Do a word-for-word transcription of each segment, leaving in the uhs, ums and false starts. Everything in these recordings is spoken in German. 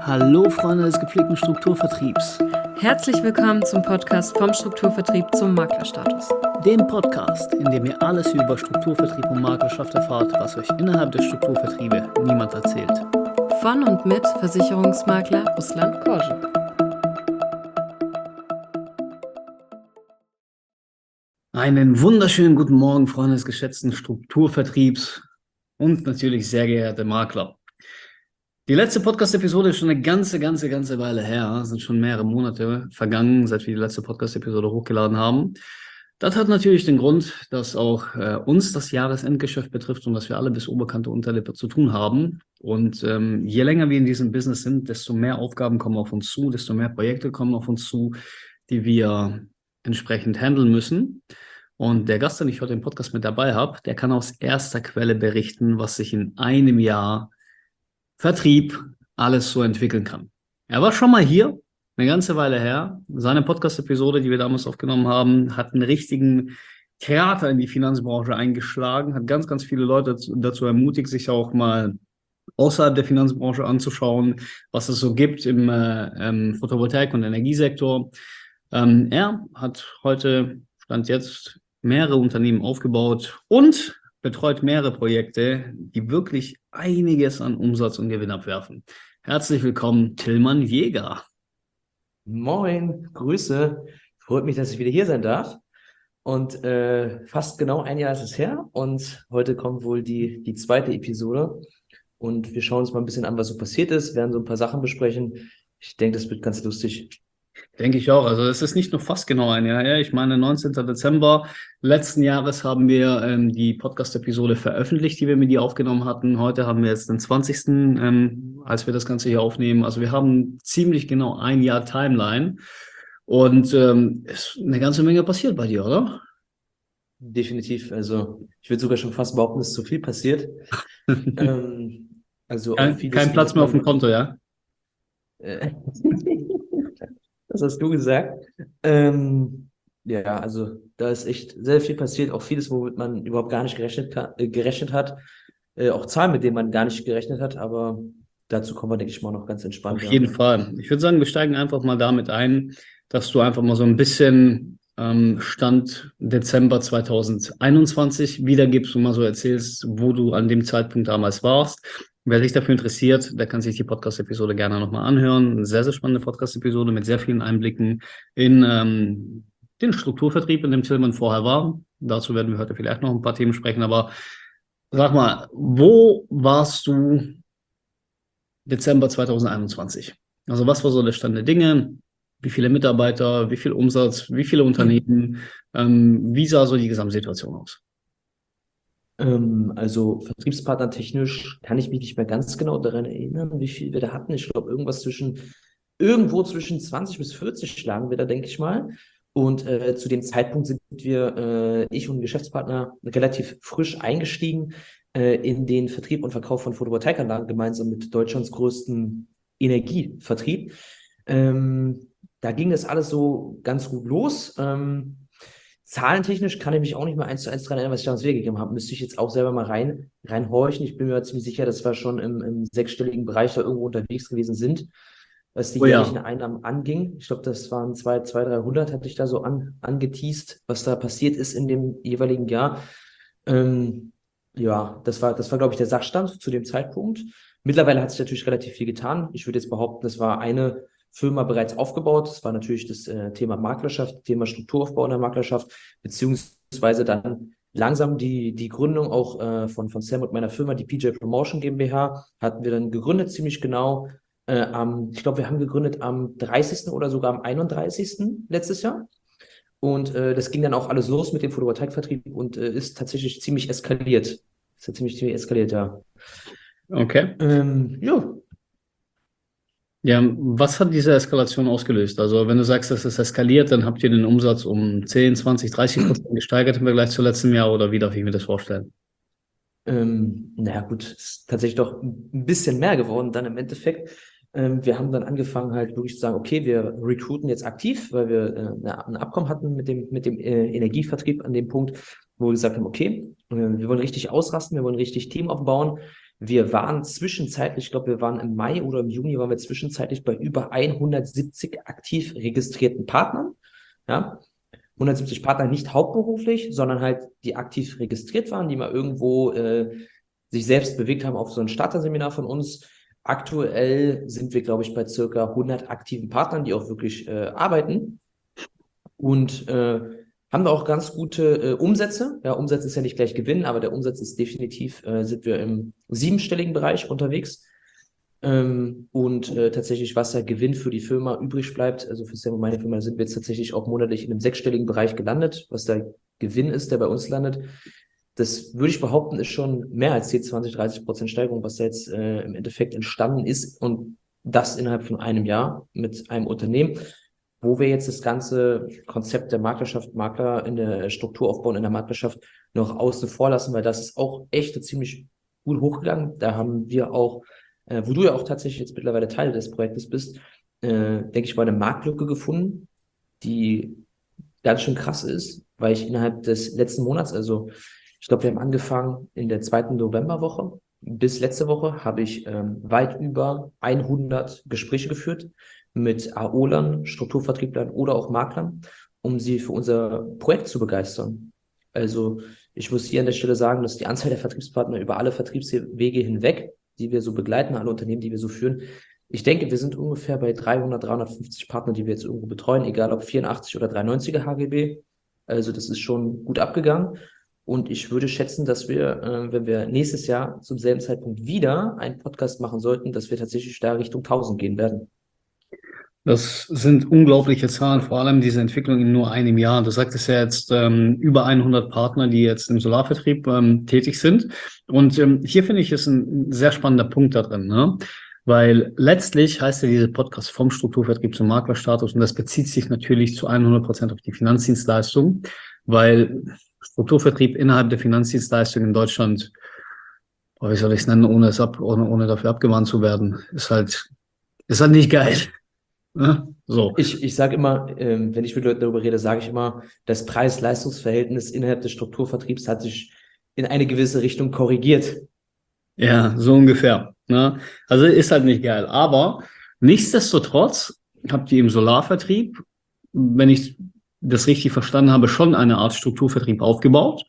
Hallo Freunde des gepflegten Strukturvertriebs, Herzlich willkommen zum Podcast vom Strukturvertrieb zum Maklerstatus. dem Podcast, in dem ihr alles über Strukturvertrieb und Maklerschaft erfahrt, was euch innerhalb der Strukturvertriebe niemand erzählt. Von und mit Versicherungsmakler Ruslan Korschen. Einen wunderschönen guten Morgen, Freunde des geschätzten Strukturvertriebs und natürlich sehr geehrte Makler. Die letzte Podcast-Episode ist schon eine ganze, ganze, ganze Weile her. Es sind schon mehrere Monate vergangen, seit wir die letzte Podcast-Episode hochgeladen haben. Das hat natürlich den Grund, dass auch äh, uns das Jahresendgeschäft betrifft und dass wir alle bis oberkante Unterlippe zu tun haben. Und ähm, je länger wir in diesem Business sind, desto mehr Aufgaben kommen auf uns zu, desto mehr Projekte kommen auf uns zu, die wir entsprechend handeln müssen. Und der Gast, den ich heute im Podcast mit dabei habe, der kann aus erster Quelle berichten, was sich in einem Jahr Vertrieb alles so entwickeln kann. Er war schon mal hier, eine ganze Weile her. Seine Podcast-Episode, die wir damals aufgenommen haben, hat einen richtigen Krater in die Finanzbranche eingeschlagen, hat ganz, ganz viele Leute dazu ermutigt, sich auch mal außerhalb der Finanzbranche anzuschauen, was es so gibt im äh, ähm, Photovoltaik- und Energiesektor. Ähm, er hat heute, Stand jetzt, mehrere Unternehmen aufgebaut und betreut mehrere Projekte, die wirklich einiges an Umsatz und Gewinn abwerfen. Herzlich willkommen, Tillmann Jäger. Moin, Grüße. Freut mich, dass ich wieder hier sein darf. Und äh, fast genau ein Jahr ist es her. Und heute kommt wohl die, die zweite Episode. Und wir schauen uns mal ein bisschen an, was so passiert ist, werden so ein paar Sachen besprechen. Ich denke, das wird ganz lustig. Denke ich auch. Also es ist nicht nur fast genau ein Jahr her. Ich meine, neunzehnten Dezember letzten Jahres haben wir ähm, die Podcast-Episode veröffentlicht, die wir mit dir aufgenommen hatten. Heute haben wir jetzt den zwanzigsten Ähm, als wir das Ganze hier aufnehmen. Also wir haben ziemlich genau ein Jahr Timeline. Und ähm, ist eine ganze Menge passiert bei dir, oder? Definitiv. Also ich würde sogar schon fast behaupten, dass zu viel passiert. ähm, also auch Kein, vieles, kein Platz was mehr auf dem man, Konto, ja? äh, Das hast du gesagt. Ähm, ja, also da ist echt sehr viel passiert, auch vieles, womit man überhaupt gar nicht gerechnet, ka- äh, gerechnet hat, äh, auch Zahlen, mit denen man gar nicht gerechnet hat, aber dazu kommen wir, denke ich mal, noch ganz entspannt. Auf Ja. jeden Fall. Ich würde sagen, wir steigen einfach mal damit ein, dass du einfach mal so ein bisschen ähm, Stand Dezember zweitausendeinundzwanzig wiedergibst und mal so erzählst, wo du an dem Zeitpunkt damals warst. Wer sich dafür interessiert, der kann sich die Podcast-Episode gerne nochmal anhören. Eine sehr, sehr spannende Podcast-Episode mit sehr vielen Einblicken in ähm, den Strukturvertrieb, in dem Tillmann vorher war. Dazu werden wir heute vielleicht noch ein paar Themen sprechen. Aber sag mal, wo warst du Dezember zweitausendeinundzwanzig? Also was war so der Stand der Dinge? Wie viele Mitarbeiter, wie viel Umsatz, wie viele Unternehmen? Ähm, wie sah so die Gesamtsituation aus? Ähm, also vertriebspartnertechnisch kann ich mich nicht mehr ganz genau daran erinnern, wie viel wir da hatten. Ich glaube, irgendwas zwischen, irgendwo zwischen zwanzig bis vierzig lagen wir da, denke ich mal. Und äh, zu dem Zeitpunkt sind wir, äh, ich und ein Geschäftspartner, relativ frisch eingestiegen äh, in den Vertrieb und Verkauf von Photovoltaikanlagen gemeinsam mit Deutschlands größten Energievertrieb. Ähm, da ging das alles so ganz gut los. Ähm, Zahlentechnisch kann ich mich auch nicht mehr eins zu eins daran erinnern, was ich damals wiedergegeben habe. Müsste ich jetzt auch selber mal rein, reinhorchen. Ich bin mir ziemlich sicher, dass wir schon im, im sechsstelligen Bereich da irgendwo unterwegs gewesen sind, was die Oh jährlichen ja, Einnahmen anging. Ich glaube, das waren zwei, zwei, dreihundert, hatte ich da so an, angeteast, was da passiert ist in dem jeweiligen Jahr. Ähm, ja, das war, das war, glaube ich, der Sachstand zu dem Zeitpunkt. Mittlerweile hat sich natürlich relativ viel getan. Ich würde jetzt behaupten, das war eine Firma bereits aufgebaut. Das war natürlich das äh, Thema Maklerschaft, Thema Strukturaufbau in der Maklerschaft, beziehungsweise dann langsam die, die Gründung auch äh, von, von Sam und meiner Firma, die P J Promotion GmbH, hatten wir dann gegründet, ziemlich genau. Äh, am, ich glaube, wir haben gegründet am dreißigsten oder sogar am einunddreißigsten letztes Jahr. Und äh, das ging dann auch alles los mit dem Photovoltaikvertrieb und äh, ist tatsächlich ziemlich eskaliert. Ist ja ziemlich, ziemlich eskaliert, ja. okay. Ähm, ja, Ja, was hat diese Eskalation ausgelöst? Also wenn du sagst, dass es eskaliert, dann habt ihr den Umsatz um zehn, zwanzig, dreißig Prozent gesteigert im Vergleich zu letztem Jahr oder wie darf ich mir das vorstellen? Ähm, naja, gut, ist tatsächlich doch ein bisschen mehr geworden dann im Endeffekt. Ähm, wir haben dann angefangen halt wirklich zu sagen, okay, wir recruiten jetzt aktiv, weil wir äh, eine, ein Abkommen hatten mit dem, mit dem äh, Energievertrieb an dem Punkt, wo wir gesagt haben, okay, äh, wir wollen richtig ausrasten, wir wollen richtig Team aufbauen. Wir waren zwischenzeitlich, ich glaube, wir waren im Mai oder im Juni, waren wir zwischenzeitlich bei über hundertsiebzig aktiv registrierten Partnern. Ja, hundertsiebzig Partner nicht hauptberuflich, sondern halt, die aktiv registriert waren, die mal irgendwo äh, sich selbst bewegt haben auf so ein Starterseminar von uns. Aktuell sind wir, glaube ich, bei circa hundert aktiven Partnern, die auch wirklich äh, arbeiten und äh, haben da auch ganz gute äh, Umsätze. Ja, Umsatz ist ja nicht gleich Gewinn, aber der Umsatz ist definitiv, äh, sind wir im siebenstelligen Bereich unterwegs. Ähm, und äh, tatsächlich, was der Gewinn für die Firma übrig bleibt, also für Sam und meine Firma, sind wir jetzt tatsächlich auch monatlich in einem sechsstelligen Bereich gelandet, was der Gewinn ist, der bei uns landet. Das würde ich behaupten, ist schon mehr als zehn, zwanzig, dreißig Prozent Steigerung, was da jetzt äh, im Endeffekt entstanden ist, und das innerhalb von einem Jahr mit einem Unternehmen, wo wir jetzt das ganze Konzept der Maklerschaft, Makler in der Struktur aufbauen, in der Maklerschaft noch außen vor lassen, weil das ist auch echt ziemlich gut hochgegangen. Da haben wir auch, äh, wo du ja auch tatsächlich jetzt mittlerweile Teil des Projektes bist, äh, denke ich mal, eine Marktlücke gefunden, die ganz schön krass ist, weil ich innerhalb des letzten Monats, also ich glaube, wir haben angefangen in der zweiten Novemberwoche. Bis letzte Woche habe ich ähm, weit über hundert Gespräche geführt mit AOlern, Strukturvertrieblern oder auch Maklern, um sie für unser Projekt zu begeistern. Also ich muss hier an der Stelle sagen, dass die Anzahl der Vertriebspartner über alle Vertriebswege hinweg, die wir so begleiten, alle Unternehmen, die wir so führen, ich denke, wir sind ungefähr bei dreihundert, dreihundertfünfzig Partner, die wir jetzt irgendwo betreuen, egal ob vierundachtzig oder dreihundertneunziger H G B. Also das ist schon gut abgegangen. Und ich würde schätzen, dass wir, äh, wenn wir nächstes Jahr zum selben Zeitpunkt wieder einen Podcast machen sollten, dass wir tatsächlich da Richtung tausend gehen werden. Das sind unglaubliche Zahlen, vor allem diese Entwicklung in nur einem Jahr. Du sagtest ja jetzt ähm, über hundert Partner, die jetzt im Solarvertrieb ähm, tätig sind. Und ähm, hier finde ich, ist ein sehr spannender Punkt da drin, ne? Weil letztlich heißt ja dieser Podcast vom Strukturvertrieb zum Maklerstatus, und das bezieht sich natürlich zu hundert Prozent auf die Finanzdienstleistung, weil Strukturvertrieb innerhalb der Finanzdienstleistung in Deutschland, oh, wie soll ich es nennen, ohne es ab, ohne, ohne dafür abgemahnt zu werden, ist halt, ist halt nicht geil. Ja, so. Ich, ich sage immer, ähm, wenn ich mit Leuten darüber rede, sage ich immer, das Preis-Leistungs-Verhältnis innerhalb des Strukturvertriebs hat sich in eine gewisse Richtung korrigiert. Ja, so ungefähr. Ne? Also ist halt nicht geil. Aber nichtsdestotrotz habt ihr im Solarvertrieb, wenn ich das richtig verstanden habe, schon eine Art Strukturvertrieb aufgebaut,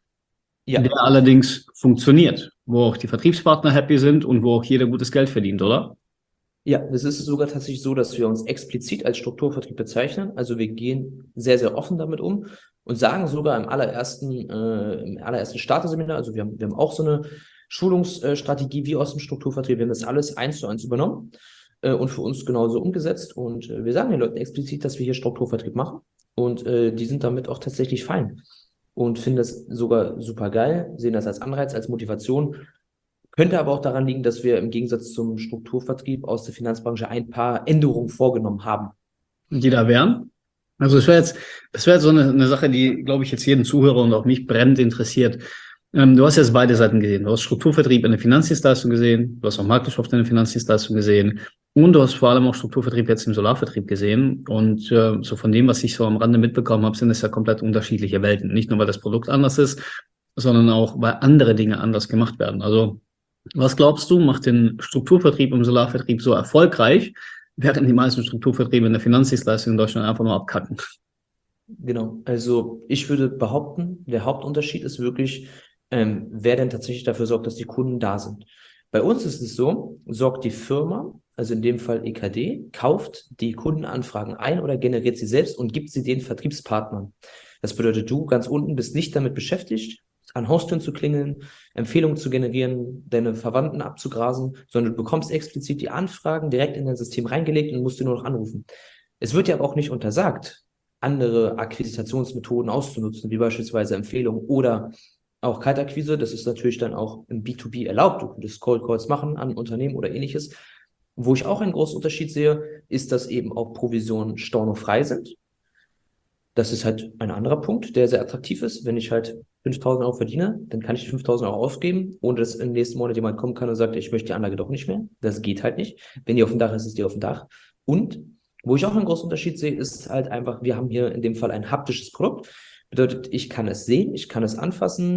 Ja. der allerdings funktioniert, wo auch die Vertriebspartner happy sind und wo auch jeder gutes Geld verdient, oder? Ja, es ist sogar tatsächlich so, dass wir uns explizit als Strukturvertrieb bezeichnen. Also wir gehen sehr, sehr offen damit um und sagen sogar im allerersten, äh, im allerersten Starterseminar, also wir haben, wir haben auch so eine Schulungsstrategie wie aus dem Strukturvertrieb, wir haben das alles eins zu eins übernommen äh, und für uns genauso umgesetzt. Und äh, wir sagen den Leuten explizit, dass wir hier Strukturvertrieb machen, und äh, die sind damit auch tatsächlich fein und finden das sogar super geil, sehen das als Anreiz, als Motivation. Könnte aber auch daran liegen, dass wir im Gegensatz zum Strukturvertrieb aus der Finanzbranche ein paar Änderungen vorgenommen haben. Die da wären. Also es wäre jetzt, das wäre jetzt so eine, eine Sache, die, glaube ich, jetzt jeden Zuhörer und auch mich brennend interessiert. Ähm, du hast jetzt beide Seiten gesehen. Du hast Strukturvertrieb in der Finanzdienstleistung gesehen, du hast auch Maklerschaft in der Finanzdienstleistung gesehen und du hast vor allem auch Strukturvertrieb jetzt im Solarvertrieb gesehen. Und äh, so von dem, was ich so am Rande mitbekommen habe, sind es ja komplett unterschiedliche Welten. Nicht nur, weil das Produkt anders ist, sondern auch, weil andere Dinge anders gemacht werden. Also was glaubst du, macht den Strukturvertrieb im Solarvertrieb so erfolgreich, während die meisten Strukturvertriebe in der Finanzdienstleistung in Deutschland einfach nur abkacken? Genau, also ich würde behaupten, der Hauptunterschied ist wirklich, ähm, wer denn tatsächlich dafür sorgt, dass die Kunden da sind. Bei uns ist es so, sorgt die Firma, also in dem Fall E K D, kauft die Kundenanfragen ein oder generiert sie selbst und gibt sie den Vertriebspartnern. Das bedeutet, du ganz unten bist nicht damit beschäftigt, an Haustüren zu klingeln, Empfehlungen zu generieren, deine Verwandten abzugrasen, sondern du bekommst explizit die Anfragen direkt in dein System reingelegt und musst du nur noch anrufen. Es wird dir aber auch nicht untersagt, andere Akquisitionsmethoden auszunutzen, wie beispielsweise Empfehlungen oder auch Kaltakquise. Das ist natürlich dann auch im B zwei B erlaubt. Du könntest Cold Calls machen an Unternehmen oder ähnliches. Wo ich auch einen großen Unterschied sehe, ist, dass eben auch Provisionen stornofrei sind. Das ist halt ein anderer Punkt, der sehr attraktiv ist. Wenn ich halt fünftausend Euro verdiene, dann kann ich die fünftausend Euro ausgeben, ohne dass im nächsten Monat jemand kommen kann und sagt, ich möchte die Anlage doch nicht mehr. Das geht halt nicht. Wenn die auf dem Dach ist, ist die auf dem Dach. Und wo ich auch einen großen Unterschied sehe, ist halt einfach, wir haben hier in dem Fall ein haptisches Produkt. Bedeutet, ich kann es sehen, ich kann es anfassen.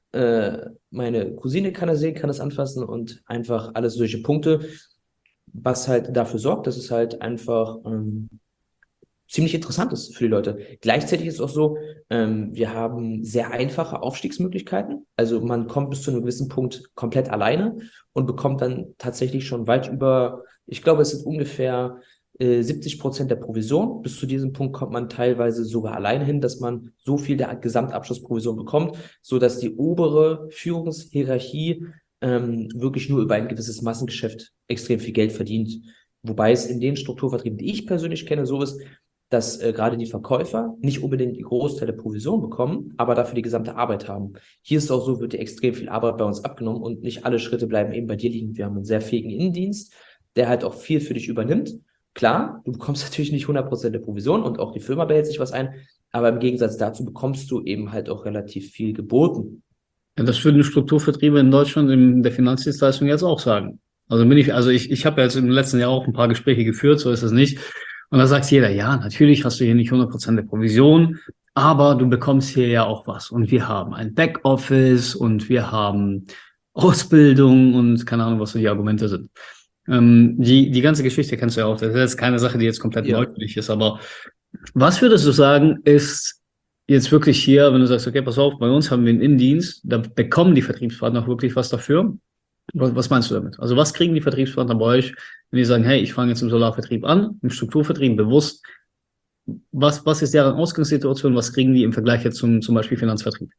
äh, meine Cousine kann das sehen, kann das anfassen und einfach alles solche Punkte, was halt dafür sorgt, dass es halt einfach ähm, ziemlich interessant ist für die Leute. Gleichzeitig ist es auch so, ähm, wir haben sehr einfache Aufstiegsmöglichkeiten. Also man kommt bis zu einem gewissen Punkt komplett alleine und bekommt dann tatsächlich schon weit über, ich glaube, es sind ungefähr äh, siebzig Prozent der Provision. Bis zu diesem Punkt kommt man teilweise sogar alleine hin, dass man so viel der Gesamtabschlussprovision bekommt, sodass die obere Führungshierarchie ähm, wirklich nur über ein gewisses Massengeschäft extrem viel Geld verdient. Wobei es in den Strukturvertrieben, die ich persönlich kenne, so ist, dass äh, gerade die Verkäufer nicht unbedingt die Großteil der Provision bekommen, aber dafür die gesamte Arbeit haben. Hier ist es auch so, wird dir extrem viel Arbeit bei uns abgenommen und nicht alle Schritte bleiben eben bei dir liegen. Wir haben einen sehr fähigen Innendienst, der halt auch viel für dich übernimmt. Klar, du bekommst natürlich nicht hundert Prozent der Provision und auch die Firma behält sich was ein, aber im Gegensatz dazu bekommst du eben halt auch relativ viel geboten. Ja, das würden Strukturvertriebe in Deutschland in der Finanzdienstleistung jetzt auch sagen. Also bin ich, also ich, ich habe ja jetzt im letzten Jahr auch ein paar Gespräche geführt, so ist es nicht. Und da sagt jeder, ja, natürlich hast du hier nicht hundert Prozent der Provision, aber du bekommst hier ja auch was. Und wir haben ein Backoffice und wir haben Ausbildung und keine Ahnung, was so die Argumente sind. Ähm, die, die ganze Geschichte kennst du ja auch. Das ist jetzt keine Sache, die jetzt komplett Ja. neu für dich ist. Aber was würdest du sagen, ist jetzt wirklich hier, wenn du sagst, okay, pass auf, bei uns haben wir einen Innendienst, da bekommen die Vertriebspartner auch wirklich was dafür? Was, was meinst du damit? Also was kriegen die Vertriebspartner bei euch, wenn die sagen, hey, ich fange jetzt im Solarvertrieb an, im Strukturvertrieb bewusst, was, was ist deren Ausgangssituation, was kriegen die im Vergleich jetzt zum, zum Beispiel Finanzvertrieb?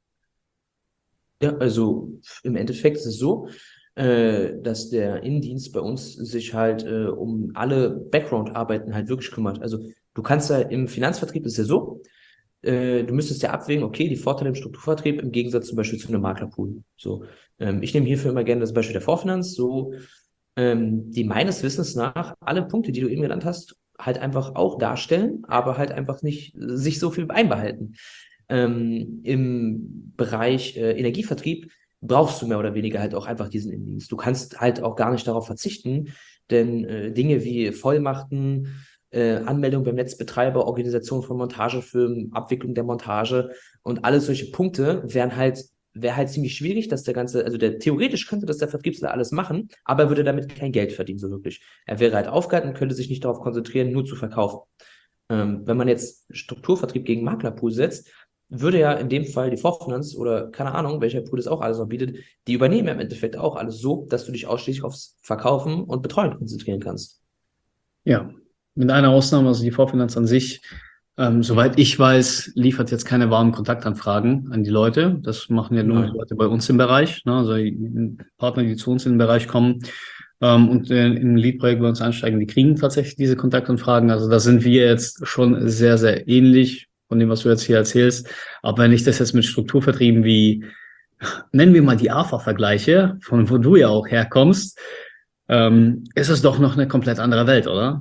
Ja, also im Endeffekt ist es so, äh, dass der Innendienst bei uns sich halt äh, um alle Background-Arbeiten halt wirklich kümmert. Also du kannst ja im Finanzvertrieb ist ja so, äh, du müsstest ja abwägen, okay, die Vorteile im Strukturvertrieb im Gegensatz zum Beispiel zu einem Maklerpool. So, ähm, ich nehme hierfür immer gerne das Beispiel der Vorfinanz, so ähm, die meines Wissens nach alle Punkte, die du eben genannt hast, halt einfach auch darstellen, aber halt einfach nicht äh, sich so viel einbehalten. Ähm, im Bereich äh, Energievertrieb brauchst du mehr oder weniger halt auch einfach diesen Innendienst. Du kannst halt auch gar nicht darauf verzichten, denn äh, Dinge wie Vollmachten, äh, Anmeldung beim Netzbetreiber, Organisation von Montagefirmen, Abwicklung der Montage und alles solche Punkte wären halt, wäre halt ziemlich schwierig, dass der ganze, also der theoretisch könnte das der Vertriebsleiter alles machen, aber er würde damit kein Geld verdienen, so wirklich. Er wäre halt aufgehalten und könnte sich nicht darauf konzentrieren, nur zu verkaufen. Ähm, wenn man jetzt Strukturvertrieb gegen Maklerpool setzt, würde ja in dem Fall die Vorfinanz oder keine Ahnung, welcher Pool das auch alles noch bietet, die übernehmen im Endeffekt auch alles so, dass du dich ausschließlich aufs Verkaufen und Betreuen konzentrieren kannst. Ja, mit einer Ausnahme, also die Vorfinanz an sich, ähm, soweit ich weiß, liefert jetzt keine warmen Kontaktanfragen an die Leute. Das machen ja nur Nein. die Leute bei uns im Bereich, ne? Also die Partner, die zu uns in den Bereich kommen ähm, und äh, im Lead-Projekt bei uns einsteigen, die kriegen tatsächlich diese Kontaktanfragen. Also da sind wir jetzt schon sehr, sehr ähnlich von dem, was du jetzt hier erzählst. Aber wenn ich das jetzt mit Strukturvertrieben wie, nennen wir mal die A F A vergleiche, von wo du ja auch herkommst, ähm, ist es doch noch eine komplett andere Welt, oder?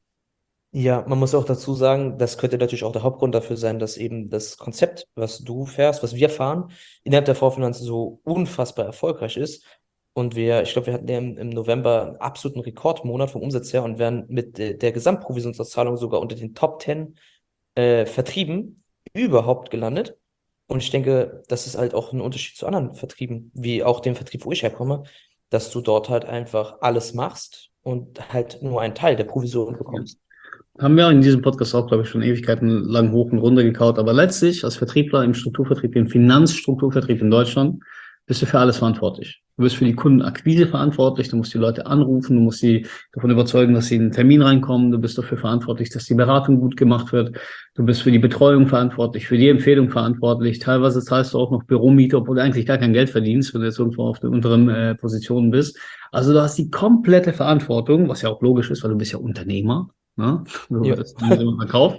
Ja, man muss auch dazu sagen, das könnte natürlich auch der Hauptgrund dafür sein, dass eben das Konzept, was du fährst, was wir fahren, innerhalb der Vorfinanz so unfassbar erfolgreich ist. Und wir, ich glaube, wir hatten ja im, im November einen absoluten Rekordmonat vom Umsatz her und wären mit äh, der Gesamtprovisionsauszahlung sogar unter den Top zehn äh, Vertrieben überhaupt gelandet. Und ich denke, das ist halt auch ein Unterschied zu anderen Vertrieben, wie auch dem Vertrieb, wo ich herkomme, dass du dort halt einfach alles machst und halt nur einen Teil der Provision bekommst. Haben wir in diesem Podcast auch, glaube ich, schon Ewigkeiten lang hoch und runter gekaut. Aber letztlich als Vertriebler im Strukturvertrieb, im Finanzstrukturvertrieb in Deutschland, bist du für alles verantwortlich. Du bist für die Kundenakquise verantwortlich, du musst die Leute anrufen, du musst sie davon überzeugen, dass sie in einen Termin reinkommen, du bist dafür verantwortlich, dass die Beratung gut gemacht wird, du bist für die Betreuung verantwortlich, für die Empfehlung verantwortlich, teilweise zahlst du auch noch Büromiete, obwohl du eigentlich gar kein Geld verdienst, wenn du jetzt irgendwo auf der unteren äh, Position bist. Also du hast die komplette Verantwortung, was ja auch logisch ist, weil du bist ja Unternehmer, ne? Du Ja. wirst verkauft,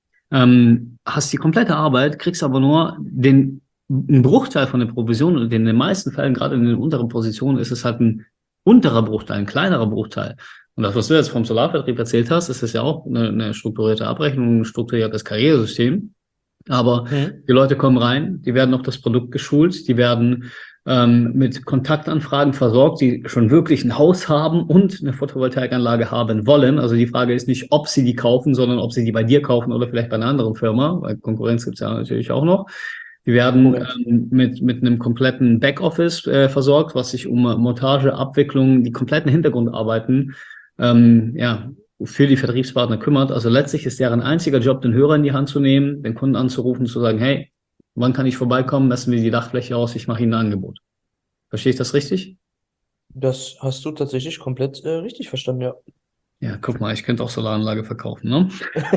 ähm, hast die komplette Arbeit, kriegst aber nur den ein Bruchteil von der Provision und in den meisten Fällen, gerade in den unteren Positionen, ist es halt ein unterer Bruchteil, ein kleinerer Bruchteil. Und das, was du jetzt vom Solarvertrieb erzählt hast, ist es ja auch eine, eine strukturierte Abrechnung, ein strukturiertes Karrieresystem. Aber Mhm. die Leute kommen rein, die werden auf das Produkt geschult, die werden ähm, mit Kontaktanfragen versorgt, die schon wirklich ein Haus haben und eine Photovoltaikanlage haben wollen. Also die Frage ist nicht, ob sie die kaufen, sondern ob sie die bei dir kaufen oder vielleicht bei einer anderen Firma, weil Konkurrenz gibt es ja natürlich auch noch. Die werden Korrekt. ähm, mit, mit einem kompletten Backoffice äh, versorgt, was sich um Montage, Abwicklung, die kompletten Hintergrundarbeiten ähm, ja, für die Vertriebspartner kümmert. Also letztlich ist deren einziger Job, den Hörer in die Hand zu nehmen, den Kunden anzurufen, zu sagen, hey, wann kann ich vorbeikommen, messen wir die Dachfläche aus, ich mache Ihnen ein Angebot. Verstehe ich das richtig? Das hast du tatsächlich komplett äh, richtig verstanden, ja. Ja, guck mal, ich könnte auch Solaranlage verkaufen, ne?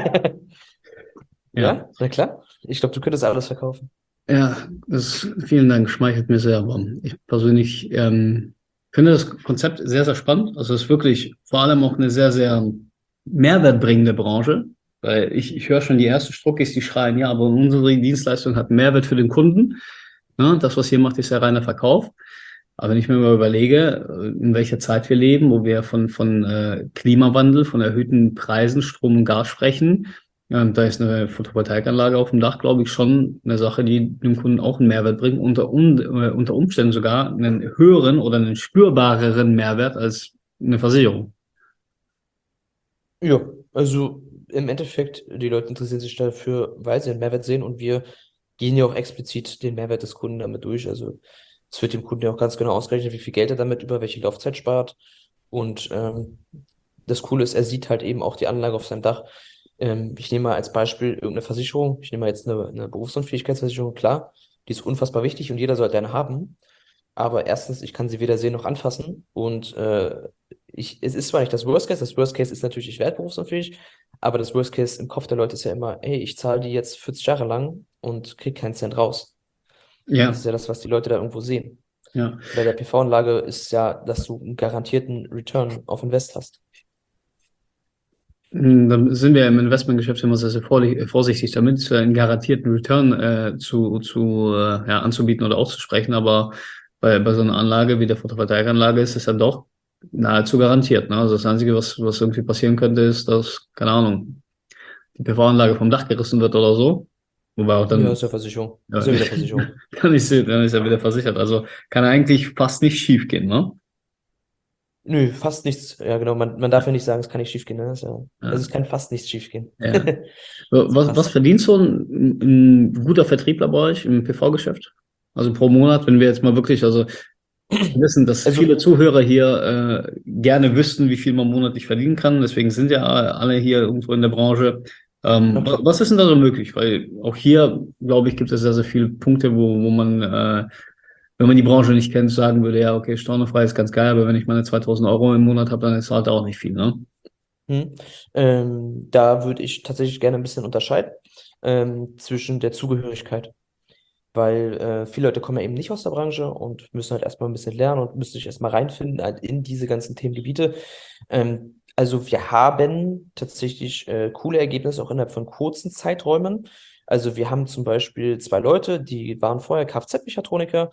Ja, Ja, na klar. Ich glaube, du könntest alles verkaufen. ja, das, vielen Dank, schmeichelt mir sehr. Aber ich persönlich ähm, finde das Konzept sehr, sehr spannend. Also es ist wirklich vor allem auch eine sehr, sehr mehrwertbringende Branche. Weil ich, ich höre schon die ersten Struckis, die schreien, ja, aber unsere Dienstleistung hat einen Mehrwert für den Kunden. Ne? Das, was hier macht, ist ja reiner Verkauf. Aber wenn ich mir mal überlege, äh, in welcher Zeit wir leben, wo wir von, von äh, Klimawandel, von erhöhten Preisen, Strom und Gas sprechen, ja, da ist eine Photovoltaikanlage auf dem Dach, glaube ich, schon eine Sache, die dem Kunden auch einen Mehrwert bringt, unter, un, äh, unter Umständen sogar einen höheren oder einen spürbareren Mehrwert als eine Versicherung. Ja, also im Endeffekt, die Leute interessieren sich dafür, weil sie einen Mehrwert sehen und wir gehen ja auch explizit den Mehrwert des Kunden damit durch. Also es wird dem Kunden ja auch ganz genau ausgerechnet, wie viel Geld er damit über welche Laufzeit spart. Und ähm, das Coole ist, er sieht halt eben auch die Anlage auf seinem Dach. Ähm, ich nehme mal als Beispiel irgendeine Versicherung. Ich nehme mal jetzt eine, eine Berufsunfähigkeitsversicherung. Klar, die ist unfassbar wichtig und jeder sollte eine haben. Aber erstens, ich kann sie weder sehen noch anfassen. Und äh, ich, es ist zwar nicht das Worst Case, das Worst Case ist natürlich, ich werde berufsunfähig, aber das Worst Case im Kopf der Leute ist ja immer, hey, ich zahle die jetzt vierzig Jahre lang und krieg keinen Cent raus. Das Ja, ist ja das, was die Leute da irgendwo sehen. ja. Bei der P V-Anlage ist ja, dass du einen garantierten Return auf Invest hast. Hm, Dann sind wir im Investmentgeschäft immer sehr, sehr vorli- vorsichtig damit, äh, einen garantierten Return äh, zu, zu, äh, ja, anzubieten oder auszusprechen. Aber bei, bei so einer Anlage wie der Photovoltaikanlage ist es dann doch nahezu garantiert. Ne? Also das Einzige, was, was irgendwie passieren könnte, ist, dass, keine Ahnung, die P V-Anlage vom Dach gerissen wird oder so. Wobei auch Ja, dann, ist ja Versicherung. ja, Ist ja wieder Versicherung. dann ist, sie- dann ist er wieder versichert. Also kann eigentlich fast nicht schief gehen, ne? Nö, fast nichts. Ja, genau. Man, man darf ja nicht sagen, es kann nicht schiefgehen. Ne? Das ist ja, also Ja, es kann fast nichts schiefgehen. ja. Was, was Fast. verdient so ein, ein guter Vertriebler bei euch im P V-Geschäft? Also pro Monat, wenn wir jetzt mal wirklich, also wir wissen, dass viele Also, Zuhörer hier äh, gerne wüssten, wie viel man monatlich verdienen kann. Deswegen sind ja alle hier irgendwo in der Branche. na Ähm, wa- klar. was ist denn da so möglich? Weil auch hier, glaube ich, gibt es sehr, sehr viele Punkte, wo, wo man, äh, wenn man die Branche nicht kennt, sagen würde, ja, okay, stornofrei ist ganz geil, aber wenn ich meine zweitausend Euro im Monat habe, dann ist halt auch nicht viel, ne? Hm. Ähm, da würde ich tatsächlich gerne ein bisschen unterscheiden ähm, zwischen der Zugehörigkeit. Weil äh, viele Leute kommen ja eben nicht aus der Branche und müssen halt erstmal ein bisschen lernen und müssen sich erstmal reinfinden halt in diese ganzen Themengebiete. Ähm, also wir haben tatsächlich äh, coole Ergebnisse auch innerhalb von kurzen Zeiträumen. Also wir haben zum Beispiel zwei Leute, die waren vorher Kfz-Mechatroniker.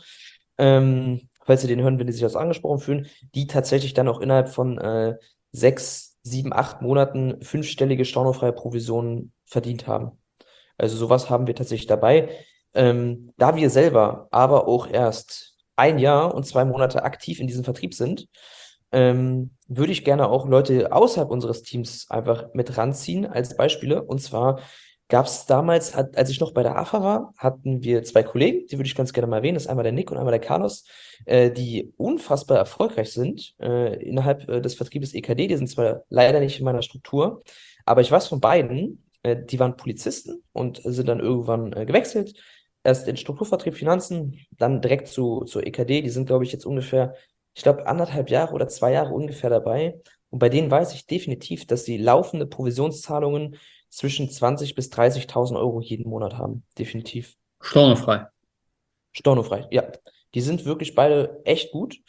Ähm, falls Sie den hören, wenn die sich das angesprochen fühlen, die tatsächlich dann auch innerhalb von äh, sechs, sieben, acht Monaten fünfstellige stornofreie Provisionen verdient haben. Also sowas haben wir tatsächlich dabei. Ähm, da wir selber aber auch erst ein Jahr und zwei Monate aktiv in diesem Vertrieb sind, ähm, würde ich gerne auch Leute außerhalb unseres Teams einfach mit ranziehen als Beispiele. Und zwar gab es damals, hat, als ich noch bei der A F A war, hatten wir zwei Kollegen, die würde ich ganz gerne mal erwähnen. Das ist einmal der Nick und einmal der Carlos, äh, die unfassbar erfolgreich sind äh, innerhalb äh, des Vertriebes E K D. Die sind zwar leider nicht in meiner Struktur, aber ich weiß von beiden, äh, die waren Polizisten und sind dann irgendwann äh, gewechselt. Erst in Strukturvertrieb Finanzen, dann direkt zu, zur E K D. Die sind, glaube ich, jetzt ungefähr, ich glaube, anderthalb Jahre oder zwei Jahre ungefähr dabei. Und bei denen weiß ich definitiv, dass sie laufende Provisionszahlungen zwischen zwanzigtausend bis dreißigtausend Euro jeden Monat haben. Definitiv. Stornofrei. Stornofrei, ja. Die sind wirklich beide echt gut.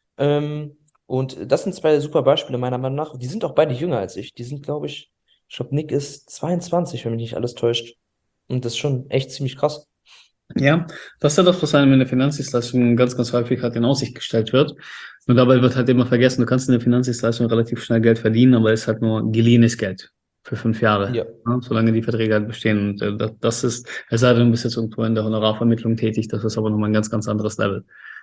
Ähm, und das sind zwei super Beispiele meiner Meinung nach. Die sind auch beide jünger als ich. Die sind, glaube ich, ich glaube, Nick ist zweiundzwanzig, wenn mich nicht alles täuscht. Und das ist schon echt ziemlich krass. Ja, das ist ja das, was einem in der Finanzdienstleistung ganz, ganz häufig halt in Aussicht gestellt wird. Nur dabei wird halt immer vergessen, du kannst in der Finanzdienstleistung relativ schnell Geld verdienen, aber es ist halt nur geliehenes Geld für fünf Jahre, Ja. ne, solange die Verträge halt bestehen. Und äh, das, das ist, es sei denn, du bist jetzt irgendwo in der Honorarvermittlung tätig, das ist aber nochmal ein ganz, ganz anderes Level.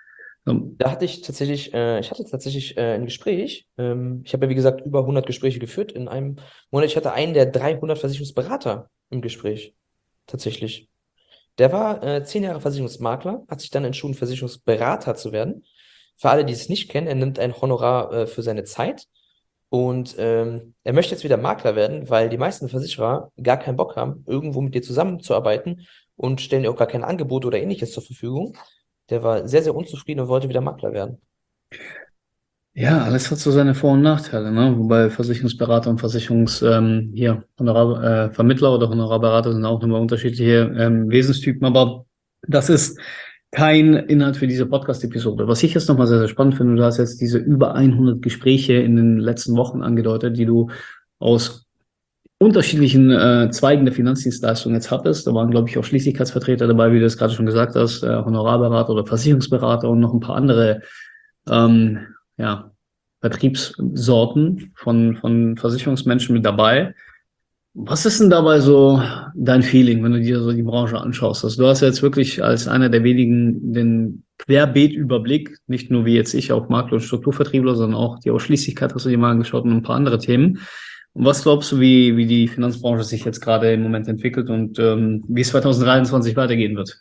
Ähm, Da hatte ich tatsächlich, äh, ich hatte tatsächlich äh, ein Gespräch. Ähm, ich habe ja, wie gesagt, über hundert Gespräche geführt in einem Monat. Ich hatte einen der dreihundert Versicherungsberater im Gespräch. Tatsächlich. Der war äh, zehn Jahre Versicherungsmakler, hat sich dann entschieden, Versicherungsberater zu werden. Für alle, die es nicht kennen, er nimmt ein Honorar äh, für seine Zeit und ähm, er möchte jetzt wieder Makler werden, weil die meisten Versicherer gar keinen Bock haben, irgendwo mit dir zusammenzuarbeiten und stellen dir auch gar kein Angebot oder ähnliches zur Verfügung. Der war sehr, sehr unzufrieden und wollte wieder Makler werden. Ja, alles hat so seine Vor- und Nachteile, ne? Wobei Versicherungsberater und Versicherungs, ähm, hier, Honorar, äh, Vermittler oder Honorarberater sind auch nochmal unterschiedliche ähm, Wesenstypen, aber das ist kein Inhalt für diese Podcast-Episode. Was ich jetzt nochmal sehr, sehr spannend finde, du hast jetzt diese über hundert Gespräche in den letzten Wochen angedeutet, die du aus unterschiedlichen äh, Zweigen der Finanzdienstleistung jetzt hattest. Da waren, glaube ich, auch Schließlichkeitsvertreter dabei, wie du es gerade schon gesagt hast, äh, Honorarberater oder Versicherungsberater und noch ein paar andere ähm, ja, Vertriebssorten von, von Versicherungsmenschen mit dabei. Was ist denn dabei so dein Feeling, wenn du dir so die Branche anschaust? Also du hast ja jetzt wirklich als einer der wenigen den Querbeet-Überblick, nicht nur wie jetzt ich auf Makler- und Strukturvertriebler, sondern auch die Ausschließlichkeit hast du dir mal angeschaut und ein paar andere Themen. Und was glaubst du, wie, wie die Finanzbranche sich jetzt gerade im Moment entwickelt und ähm, wie es zwanzig dreiundzwanzig weitergehen wird?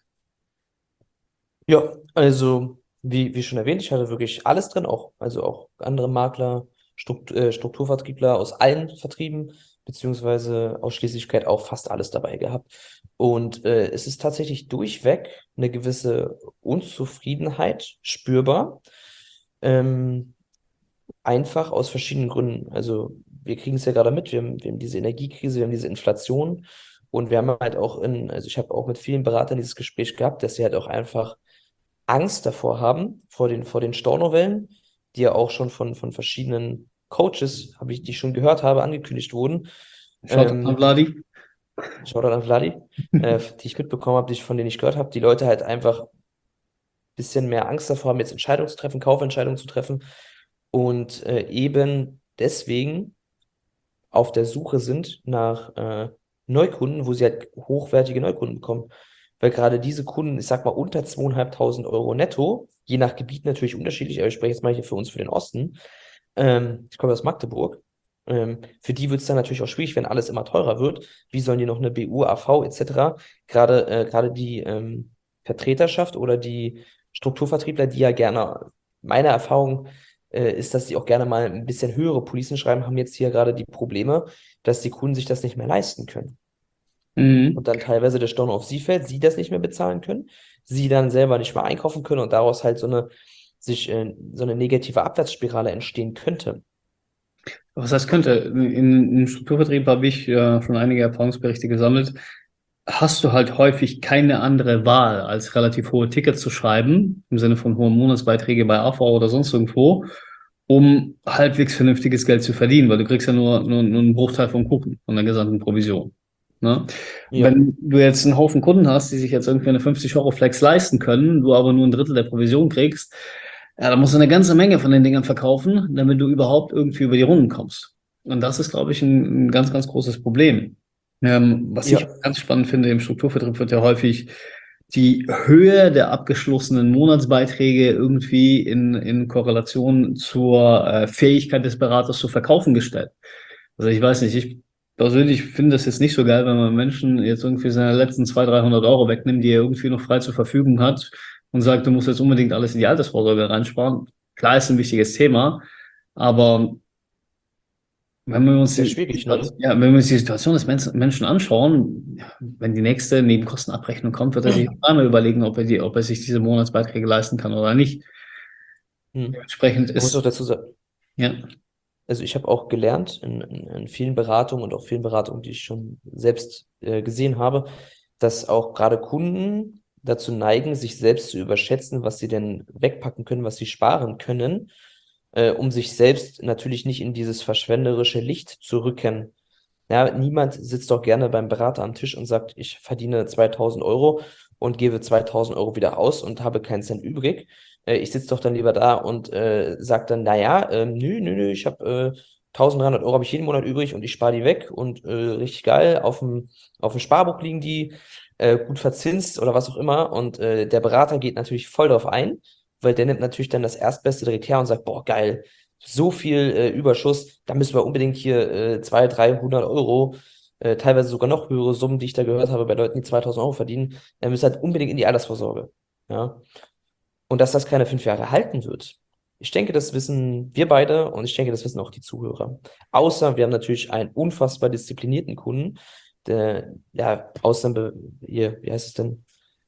Ja, also wie, wie schon erwähnt, ich hatte wirklich alles drin, auch, also auch andere Makler, Strukt, äh, Strukturvertriebler aus allen Vertrieben, beziehungsweise Ausschließlichkeit auch fast alles dabei gehabt. Und äh, es ist tatsächlich durchweg eine gewisse Unzufriedenheit spürbar. Ähm, Einfach aus verschiedenen Gründen. Also wir kriegen es ja gerade mit, wir haben, wir haben diese Energiekrise, wir haben diese Inflation und wir haben halt auch in, also ich habe auch mit vielen Beratern dieses Gespräch gehabt, dass sie halt auch einfach Angst davor haben, vor den, vor den Stornowellen, die ja auch schon von, von verschiedenen Coaches, habe ich, die ich schon gehört habe, angekündigt wurden. Schaut an Ähm, Vladi. Shoutout an Vladi, äh, die ich mitbekommen habe, die ich, von denen ich gehört habe, die Leute halt einfach ein bisschen mehr Angst davor haben, jetzt Entscheidungen zu treffen, Kaufentscheidungen zu treffen und äh, eben deswegen auf der Suche sind nach äh, Neukunden, wo sie halt hochwertige Neukunden bekommen. Weil gerade diese Kunden, ich sag mal, unter zweitausendfünfhundert Euro netto, je nach Gebiet natürlich unterschiedlich, aber ich spreche jetzt mal hier für uns für den Osten. Ähm, ich komme aus Magdeburg. Ähm, für die wird es dann natürlich auch schwierig, wenn alles immer teurer wird. Wie sollen die noch eine B U, A V et cetera? Gerade äh, gerade die ähm, Vertreterschaft oder die Strukturvertriebler, die ja gerne, meine Erfahrung äh, ist, dass die auch gerne mal ein bisschen höhere Policen schreiben, haben jetzt hier gerade die Probleme, dass die Kunden sich das nicht mehr leisten können. Mhm. Und dann teilweise der Storno auf sie fällt, sie das nicht mehr bezahlen können, sie dann selber nicht mehr einkaufen können und daraus halt so eine, sich, äh, so eine negative Abwärtsspirale entstehen könnte. Was heißt könnte? In, Im Strukturvertrieb habe ich äh, schon einige Erfahrungsberichte gesammelt. Hast du halt häufig keine andere Wahl, als relativ hohe Tickets zu schreiben, im Sinne von hohen Monatsbeiträge bei A V oder sonst irgendwo, um halbwegs vernünftiges Geld zu verdienen, weil du kriegst ja nur, nur, nur einen Bruchteil vom Kuchen, von der gesamten Provision. Ne? Ja, Wenn du jetzt einen Haufen Kunden hast, die sich jetzt irgendwie eine fünfzig Euro Flex leisten können, du aber nur ein Drittel der Provision kriegst, ja, da musst du eine ganze Menge von den Dingern verkaufen, damit du überhaupt irgendwie über die Runden kommst. Und das ist, glaube ich, ein, ein ganz, ganz großes Problem. Ähm, was ich ja, ganz spannend finde, im Strukturvertrieb wird ja häufig die Höhe der abgeschlossenen Monatsbeiträge irgendwie in, in Korrelation zur äh, Fähigkeit des Beraters zu verkaufen gestellt. Also ich weiß nicht, ich persönlich finde das jetzt nicht so geil, wenn man Menschen jetzt irgendwie seine letzten zweihundert, dreihundert Euro wegnimmt, die er irgendwie noch frei zur Verfügung hat und sagt, du musst jetzt unbedingt alles in die Altersvorsorge reinsparen. Klar ist ein wichtiges Thema, aber wenn wir uns sehr die, schwierig, ne? ja, wenn wir uns die Situation des Men- Menschen anschauen, wenn die nächste Nebenkostenabrechnung kommt, wird er sich einmal überlegen, ob er die, ob er sich diese Monatsbeiträge leisten kann oder nicht. Hm. Dementsprechend Man muss auch ist, dazu sagen, ja, also ich habe auch gelernt in, in, in vielen Beratungen und auch vielen Beratungen, die ich schon selbst äh, gesehen habe, dass auch gerade Kunden dazu neigen, sich selbst zu überschätzen, was sie denn wegpacken können, was sie sparen können, äh, um sich selbst natürlich nicht in dieses verschwenderische Licht zu rücken. Ja, niemand sitzt doch gerne beim Berater am Tisch und sagt, ich verdiene zweitausend Euro und gebe zweitausend Euro wieder aus und habe keinen Cent übrig. Äh, ich sitze doch dann lieber da und äh, sage dann, naja, ähm, nö, nö, nö, ich habe äh, dreizehnhundert Euro habe ich jeden Monat übrig und ich spare die weg und äh, richtig geil, auf dem, auf dem Sparbuch liegen die, äh, gut verzinst oder was auch immer. Und äh, der Berater geht natürlich voll drauf ein, weil der nimmt natürlich dann das Erstbeste direkt her und sagt, boah, geil, so viel äh, Überschuss, da müssen wir unbedingt hier äh, zweihundert, dreihundert Euro äh, teilweise sogar noch höhere Summen, die ich da gehört habe bei Leuten, die zweitausend Euro verdienen, äh, müssen halt unbedingt in die Altersvorsorge. Ja? Und dass das keine fünf Jahre halten wird. Ich denke, das wissen wir beide und ich denke, das wissen auch die Zuhörer. Außer wir haben natürlich einen unfassbar disziplinierten Kunden, der, ja, Ausnahmen, be- hier, wie heißt es denn?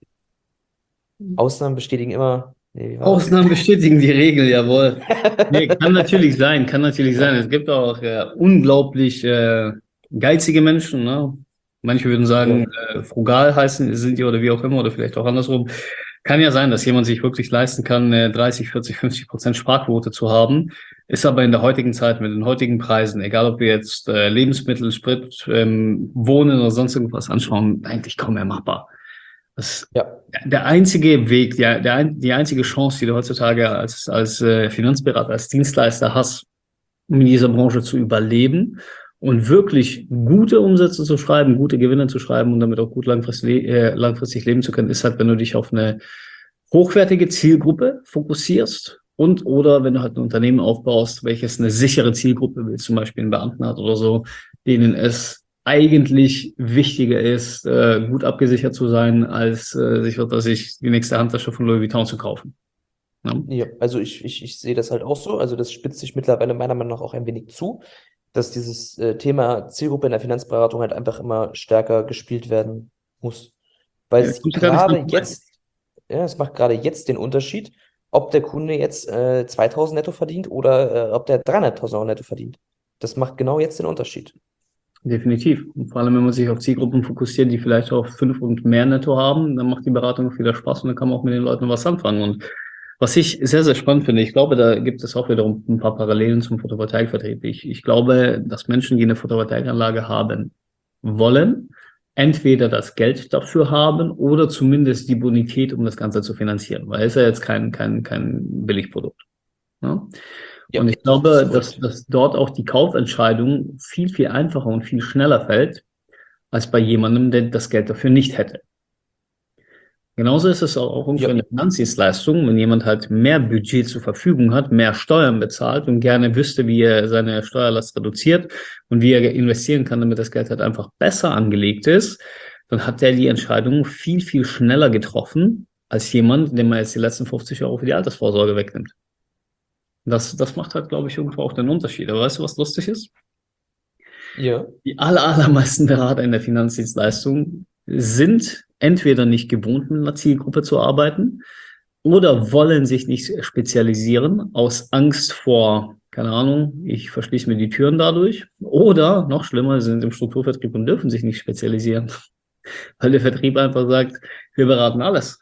Ausnahmen bestätigen immer, nee, wie war das? Ausnahmen bestätigen die Regel, jawohl. Nee, kann natürlich sein, kann natürlich sein. Es gibt auch äh, unglaublich äh, geizige Menschen, ne? Manche würden Ja, sagen, äh, frugal heißen, sind die oder wie auch immer, oder vielleicht auch andersrum. Kann ja sein, dass jemand sich wirklich leisten kann, äh, dreißig, vierzig, fünfzig Prozent Sparquote zu haben. Ist aber in der heutigen Zeit mit den heutigen Preisen, egal ob wir jetzt äh, Lebensmittel, Sprit, ähm, Wohnen oder sonst irgendwas anschauen, eigentlich kaum mehr machbar. Das, ja, der einzige Weg, der, der, die einzige Chance, die du heutzutage als, als äh, Finanzberater, als Dienstleister hast, um in dieser Branche zu überleben und wirklich gute Umsätze zu schreiben, gute Gewinne zu schreiben und damit auch gut langfristig, äh, langfristig leben zu können, ist halt, wenn du dich auf eine hochwertige Zielgruppe fokussierst und oder wenn du halt ein Unternehmen aufbaust, welches eine sichere Zielgruppe will, zum Beispiel einen Beamten hat oder so, denen es eigentlich wichtiger ist, äh, gut abgesichert zu sein, als äh, sich, was weiß ich, die nächste Handtasche von Louis Vuitton zu kaufen. Ja? ja. Also ich, ich, ich sehe das halt auch so. Also das spitzt sich mittlerweile meiner Meinung nach auch ein wenig zu, dass dieses äh, Thema Zielgruppe in der Finanzberatung halt einfach immer stärker gespielt werden muss. Weil Ja, es kommst du gar nicht dran gerade vorbei. jetzt, ja, es macht gerade jetzt den Unterschied, ob der Kunde jetzt äh, zweitausend netto verdient oder äh, ob der dreihunderttausend Euro netto verdient. Das macht genau jetzt den Unterschied. Definitiv. Und vor allem, wenn man sich auf Zielgruppen fokussiert, die vielleicht auch fünf und mehr netto haben, dann macht die Beratung auch wieder Spaß und dann kann man auch mit den Leuten was anfangen. Und was ich sehr, sehr spannend finde, ich glaube, da gibt es auch wiederum ein paar Parallelen zum Photovoltaikvertrieb. Ich, ich glaube, dass Menschen, die eine Photovoltaikanlage haben wollen, entweder das Geld dafür haben oder zumindest die Bonität, um das Ganze zu finanzieren, weil es ist ja jetzt kein, kein, kein Billigprodukt. Ne? Ja, Und ich das ist glaube, dass, korrekt. dass dort auch die Kaufentscheidung viel, viel einfacher und viel schneller fällt, als bei jemandem, der das Geld dafür nicht hätte. Genauso ist es auch irgendwo Ja, in der Finanzdienstleistung, wenn jemand halt mehr Budget zur Verfügung hat, mehr Steuern bezahlt und gerne wüsste, wie er seine Steuerlast reduziert und wie er investieren kann, damit das Geld halt einfach besser angelegt ist, dann hat der die Entscheidung viel, viel schneller getroffen, als jemand, dem man jetzt die letzten fünfzig Euro für die Altersvorsorge wegnimmt. Das, das macht halt, glaube ich, irgendwo auch den Unterschied. Aber weißt du, was lustig ist? ja. Die aller, allermeisten Berater in der Finanzdienstleistung sind entweder nicht gewohnt, mit einer Zielgruppe zu arbeiten oder wollen sich nicht spezialisieren aus Angst vor, keine Ahnung, ich verschließe mir die Türen dadurch. Oder noch schlimmer, sind im Strukturvertrieb und dürfen sich nicht spezialisieren, weil der Vertrieb einfach sagt, wir beraten alles.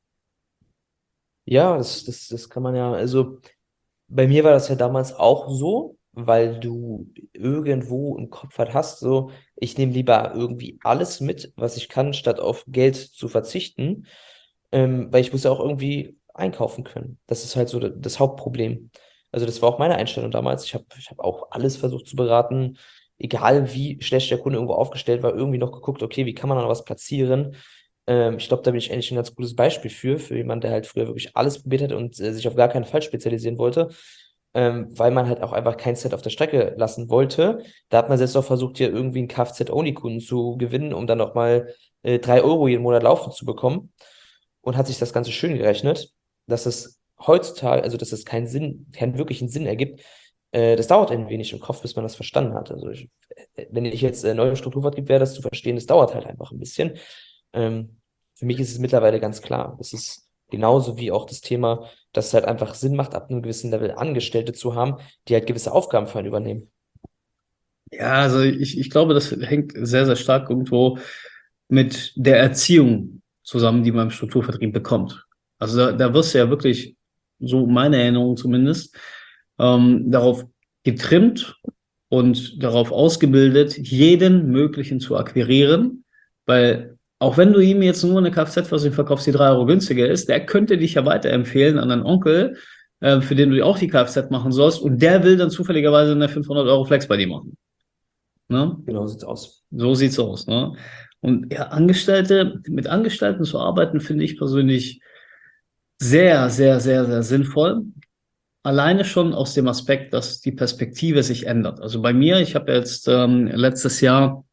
Ja, das, das, das kann man ja, also bei mir war das ja damals auch so, weil du irgendwo im Kopf halt hast, so, ich nehme lieber irgendwie alles mit, was ich kann, statt auf Geld zu verzichten, ähm, weil ich muss ja auch irgendwie einkaufen können. Das ist halt so da- das Hauptproblem. Also das war auch meine Einstellung damals. Ich habe ich hab auch alles versucht zu beraten, egal wie schlecht der Kunde irgendwo aufgestellt war, irgendwie noch geguckt, okay, wie kann man da noch was platzieren? Ähm, ich glaube, da bin ich eigentlich ein ganz gutes Beispiel für, für jemanden, der halt früher wirklich alles probiert hat und äh, sich auf gar keinen Fall spezialisieren wollte, ähm, weil man halt auch einfach kein Cent auf der Strecke lassen wollte. Da hat man selbst auch versucht, hier irgendwie einen Kfz-Only-Kunden zu gewinnen, um dann nochmal äh, drei Euro jeden Monat laufen zu bekommen und hat sich das Ganze schön gerechnet, dass es heutzutage, also dass es keinen Sinn, keinen wirklichen Sinn ergibt. Äh, das dauert ein wenig im Kopf, bis man das verstanden hat. Also ich, äh, wenn ich jetzt äh, neu im Strukturvertrieb wäre, das zu verstehen, das dauert halt einfach ein bisschen. Ähm, für mich ist es mittlerweile ganz klar. Es ist genauso wie auch das Thema, dass es halt einfach Sinn macht, ab einem gewissen Level Angestellte zu haben, die halt gewisse Aufgaben für einen übernehmen. Ja, also ich, ich glaube, das hängt sehr, sehr stark irgendwo mit der Erziehung zusammen, die man im Strukturvertrieb bekommt. Also da, da wirst du ja wirklich, so meine Erinnerung zumindest, ähm, darauf getrimmt und darauf ausgebildet, jeden möglichen zu akquirieren, weil auch wenn du ihm jetzt nur eine Kfz-Versicherung verkaufst, die drei Euro günstiger ist, der könnte dich ja weiterempfehlen an deinen Onkel, äh, für den du auch die Kfz machen sollst und der will dann zufälligerweise eine fünfhundert Euro Flex bei dir machen. Ne? Genau sieht's aus. So sieht's aus. Ne? Und ja, Angestellte, mit Angestellten zu arbeiten, finde ich persönlich sehr, sehr, sehr, sehr sinnvoll. Alleine schon aus dem Aspekt, dass die Perspektive sich ändert. Also bei mir, ich habe jetzt ähm, letztes Jahr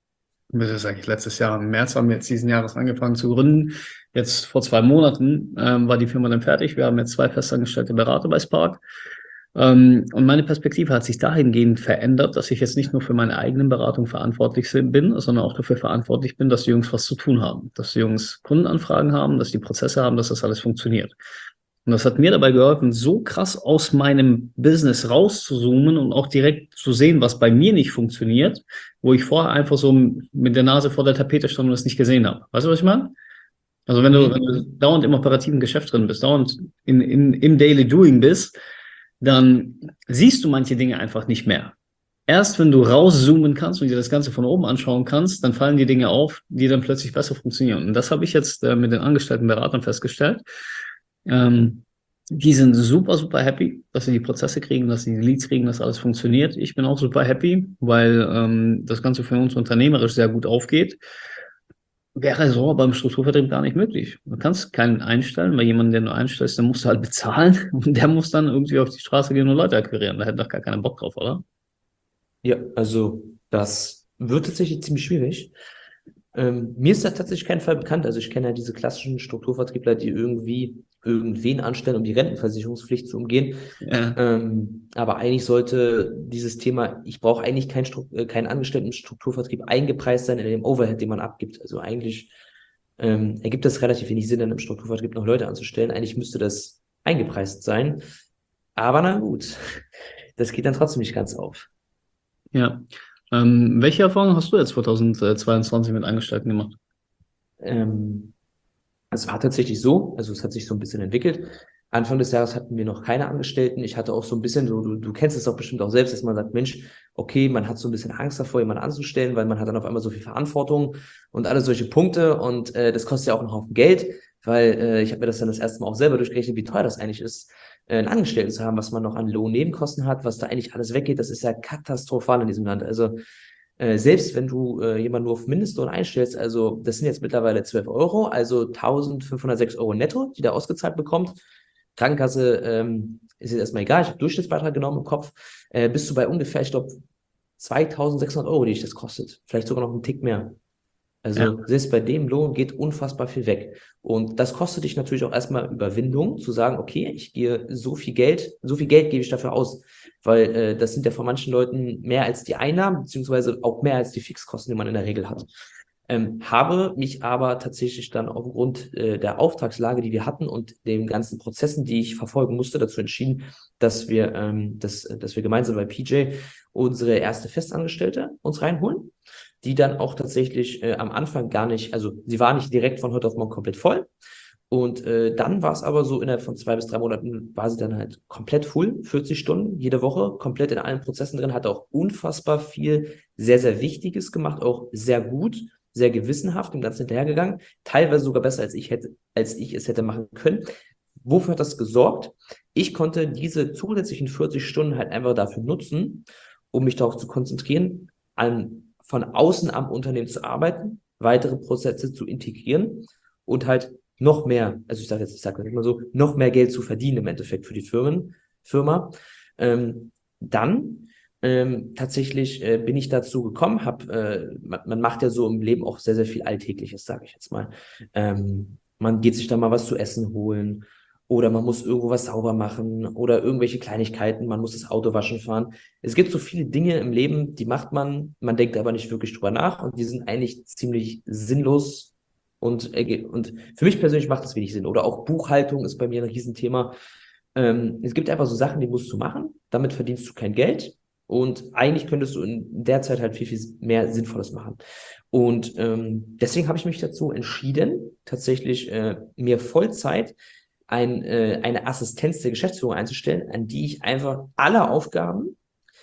Das ist eigentlich letztes Jahr im März haben wir jetzt diesen Jahres angefangen zu gründen. Jetzt vor zwei Monaten ähm, war die Firma dann fertig. Wir haben jetzt zwei festangestellte Berater bei Spark. Ähm, und meine Perspektive hat sich dahingehend verändert, dass ich jetzt nicht nur für meine eigenen Beratung verantwortlich bin, sondern auch dafür verantwortlich bin, dass die Jungs was zu tun haben, dass die Jungs Kundenanfragen haben, dass die Prozesse haben, dass das alles funktioniert. Und das hat mir dabei geholfen, so krass aus meinem Business rauszuzoomen und auch direkt zu sehen, was bei mir nicht funktioniert, wo ich vorher einfach so mit der Nase vor der Tapete stand und es nicht gesehen habe. Weißt du, was ich meine? Also wenn du, wenn du dauernd im operativen Geschäft drin bist, dauernd in, in, im Daily Doing bist, dann siehst du manche Dinge einfach nicht mehr. Erst wenn du rauszoomen kannst und dir das Ganze von oben anschauen kannst, dann fallen die Dinge auf, die dann plötzlich besser funktionieren. Und das habe ich jetzt äh, mit den angestellten Beratern festgestellt. Ähm, die sind super, super happy, dass sie die Prozesse kriegen, dass sie die Leads kriegen, dass alles funktioniert. Ich bin auch super happy, weil ähm, das Ganze für uns unternehmerisch sehr gut aufgeht. Wäre so beim Strukturvertrieb gar nicht möglich. Du kannst keinen einstellen, weil jemanden, den du einstellst, den musst du halt bezahlen und der muss dann irgendwie auf die Straße gehen und Leute akquirieren. Da hätte doch gar keiner Bock drauf, oder? Ja, also das wird tatsächlich ziemlich schwierig. Ähm, mir ist da tatsächlich kein Fall bekannt. Also ich kenne ja diese klassischen Strukturvertriebler, die irgendwie irgendwen anstellen, um die Rentenversicherungspflicht zu umgehen. Ja. Ähm, aber eigentlich sollte dieses Thema, ich brauche eigentlich keinen Stru- äh, keinen Angestellten im Strukturvertrieb eingepreist sein in dem Overhead, den man abgibt. Also eigentlich ähm, ergibt das relativ wenig Sinn, dann im Strukturvertrieb noch Leute anzustellen. Eigentlich müsste das eingepreist sein. Aber na gut, das geht dann trotzdem nicht ganz auf. Ja. Ähm, welche Erfahrungen hast du jetzt zweitausendzweiundzwanzig mit Angestellten gemacht? Ähm, Es war tatsächlich so, also es hat sich so ein bisschen entwickelt. Anfang des Jahres hatten wir noch keine Angestellten. Ich hatte auch so ein bisschen so, du, du kennst es doch bestimmt auch selbst, dass man sagt, Mensch, okay, man hat so ein bisschen Angst davor, jemanden anzustellen, weil man hat dann auf einmal so viel Verantwortung und alle solche Punkte und äh, das kostet ja auch einen Haufen Geld, weil äh, ich habe mir das dann das erste Mal auch selber durchgerechnet, wie teuer das eigentlich ist, äh, einen Angestellten zu haben, was man noch an Lohnnebenkosten hat, was da eigentlich alles weggeht. Das ist ja katastrophal in diesem Land. Also äh, selbst wenn du äh, jemanden nur auf Mindestlohn einstellst, also das sind jetzt mittlerweile zwölf Euro, also eintausendfünfhundertsechs Euro netto, die der ausgezahlt bekommt. Krankenkasse ähm, ist jetzt erstmal egal, ich habe Durchschnittsbeitrag genommen im Kopf, äh, bist du bei ungefähr, ich glaube, zweitausendsechshundert Euro, die dich das kostet. Vielleicht sogar noch einen Tick mehr. Also Ja. selbst bei dem Lohn geht unfassbar viel weg. Und das kostet dich natürlich auch erstmal Überwindung, zu sagen, okay, ich gehe so viel Geld, so viel Geld gebe ich dafür aus. Weil äh, das sind ja von manchen Leuten mehr als die Einnahmen, beziehungsweise auch mehr als die Fixkosten, die man in der Regel hat. Ähm, habe mich aber tatsächlich dann aufgrund äh, der Auftragslage, die wir hatten und den ganzen Prozessen, die ich verfolgen musste, dazu entschieden, dass wir, ähm, dass, dass wir gemeinsam bei P J unsere erste Festangestellte uns reinholen, die dann auch tatsächlich äh, am Anfang gar nicht, also sie war nicht direkt von heute auf morgen komplett voll. Und äh, dann war es aber so, innerhalb von zwei bis drei Monaten war sie dann halt komplett full, vierzig Stunden jede Woche, komplett in allen Prozessen drin, hat auch unfassbar viel, sehr, sehr Wichtiges gemacht, auch sehr gut, sehr gewissenhaft dem Ganzen hinterhergegangen, teilweise sogar besser, als ich hätte, als ich es hätte machen können. Wofür hat das gesorgt? Ich konnte diese zusätzlichen vierzig Stunden halt einfach dafür nutzen, um mich darauf zu konzentrieren, an, von außen am Unternehmen zu arbeiten, weitere Prozesse zu integrieren und halt noch mehr, also ich sage jetzt, ich sage immer so, noch mehr Geld zu verdienen im Endeffekt für die Firmen, Firma. Ähm, dann ähm, tatsächlich äh, bin ich dazu gekommen, hab, äh, man, man macht ja so im Leben auch sehr, sehr viel Alltägliches, sage ich jetzt mal. Ähm, man geht sich da mal was zu essen holen oder man muss irgendwo was sauber machen oder irgendwelche Kleinigkeiten, man muss das Auto waschen fahren. Es gibt so viele Dinge im Leben, die macht man, man denkt aber nicht wirklich drüber nach und die sind eigentlich ziemlich sinnlos. Und, und für mich persönlich macht das wenig Sinn. Oder auch Buchhaltung ist bei mir ein Riesenthema. Ähm, es gibt einfach so Sachen, die musst du machen. Damit verdienst du kein Geld. Und eigentlich könntest du in der Zeit halt viel, viel mehr Sinnvolles machen. Und ähm, deswegen habe ich mich dazu entschieden, tatsächlich äh, mir Vollzeit ein, äh, eine Assistenz der Geschäftsführung einzustellen, an die ich einfach alle Aufgaben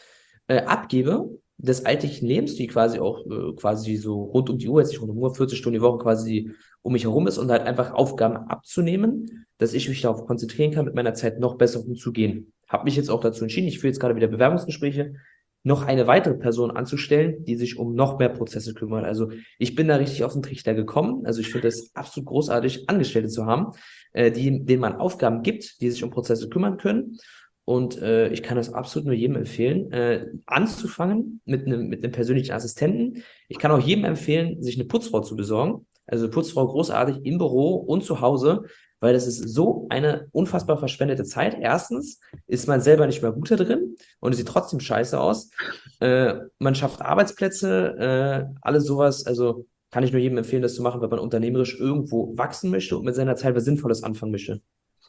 äh, abgebe des alltäglichen Lebens, die quasi auch äh, quasi so rund um die Uhr, jetzt nicht rund um die Uhr, vierzig Stunden die Woche quasi um mich herum ist und halt einfach Aufgaben abzunehmen, dass ich mich darauf konzentrieren kann, mit meiner Zeit noch besser umzugehen. Habe mich jetzt auch dazu entschieden, ich führe jetzt gerade wieder Bewerbungsgespräche, noch eine weitere Person anzustellen, die sich um noch mehr Prozesse kümmert. Also ich bin da richtig auf den Trichter gekommen. Also ich finde es absolut großartig, Angestellte zu haben, äh, die, denen man Aufgaben gibt, die sich um Prozesse kümmern können. und äh, ich kann das absolut nur jedem empfehlen, äh, anzufangen mit einem mit einem persönlichen Assistenten. Ich kann auch jedem empfehlen, sich eine Putzfrau zu besorgen. Also Putzfrau großartig im Büro und zu Hause, weil das ist so eine unfassbar verschwendete Zeit. Erstens ist man selber nicht mehr gut da drin und es sieht trotzdem scheiße aus. Äh, man schafft Arbeitsplätze, äh, alles sowas. Also kann ich nur jedem empfehlen, das zu machen, wenn man unternehmerisch irgendwo wachsen möchte und mit seiner Zeit was Sinnvolles anfangen möchte.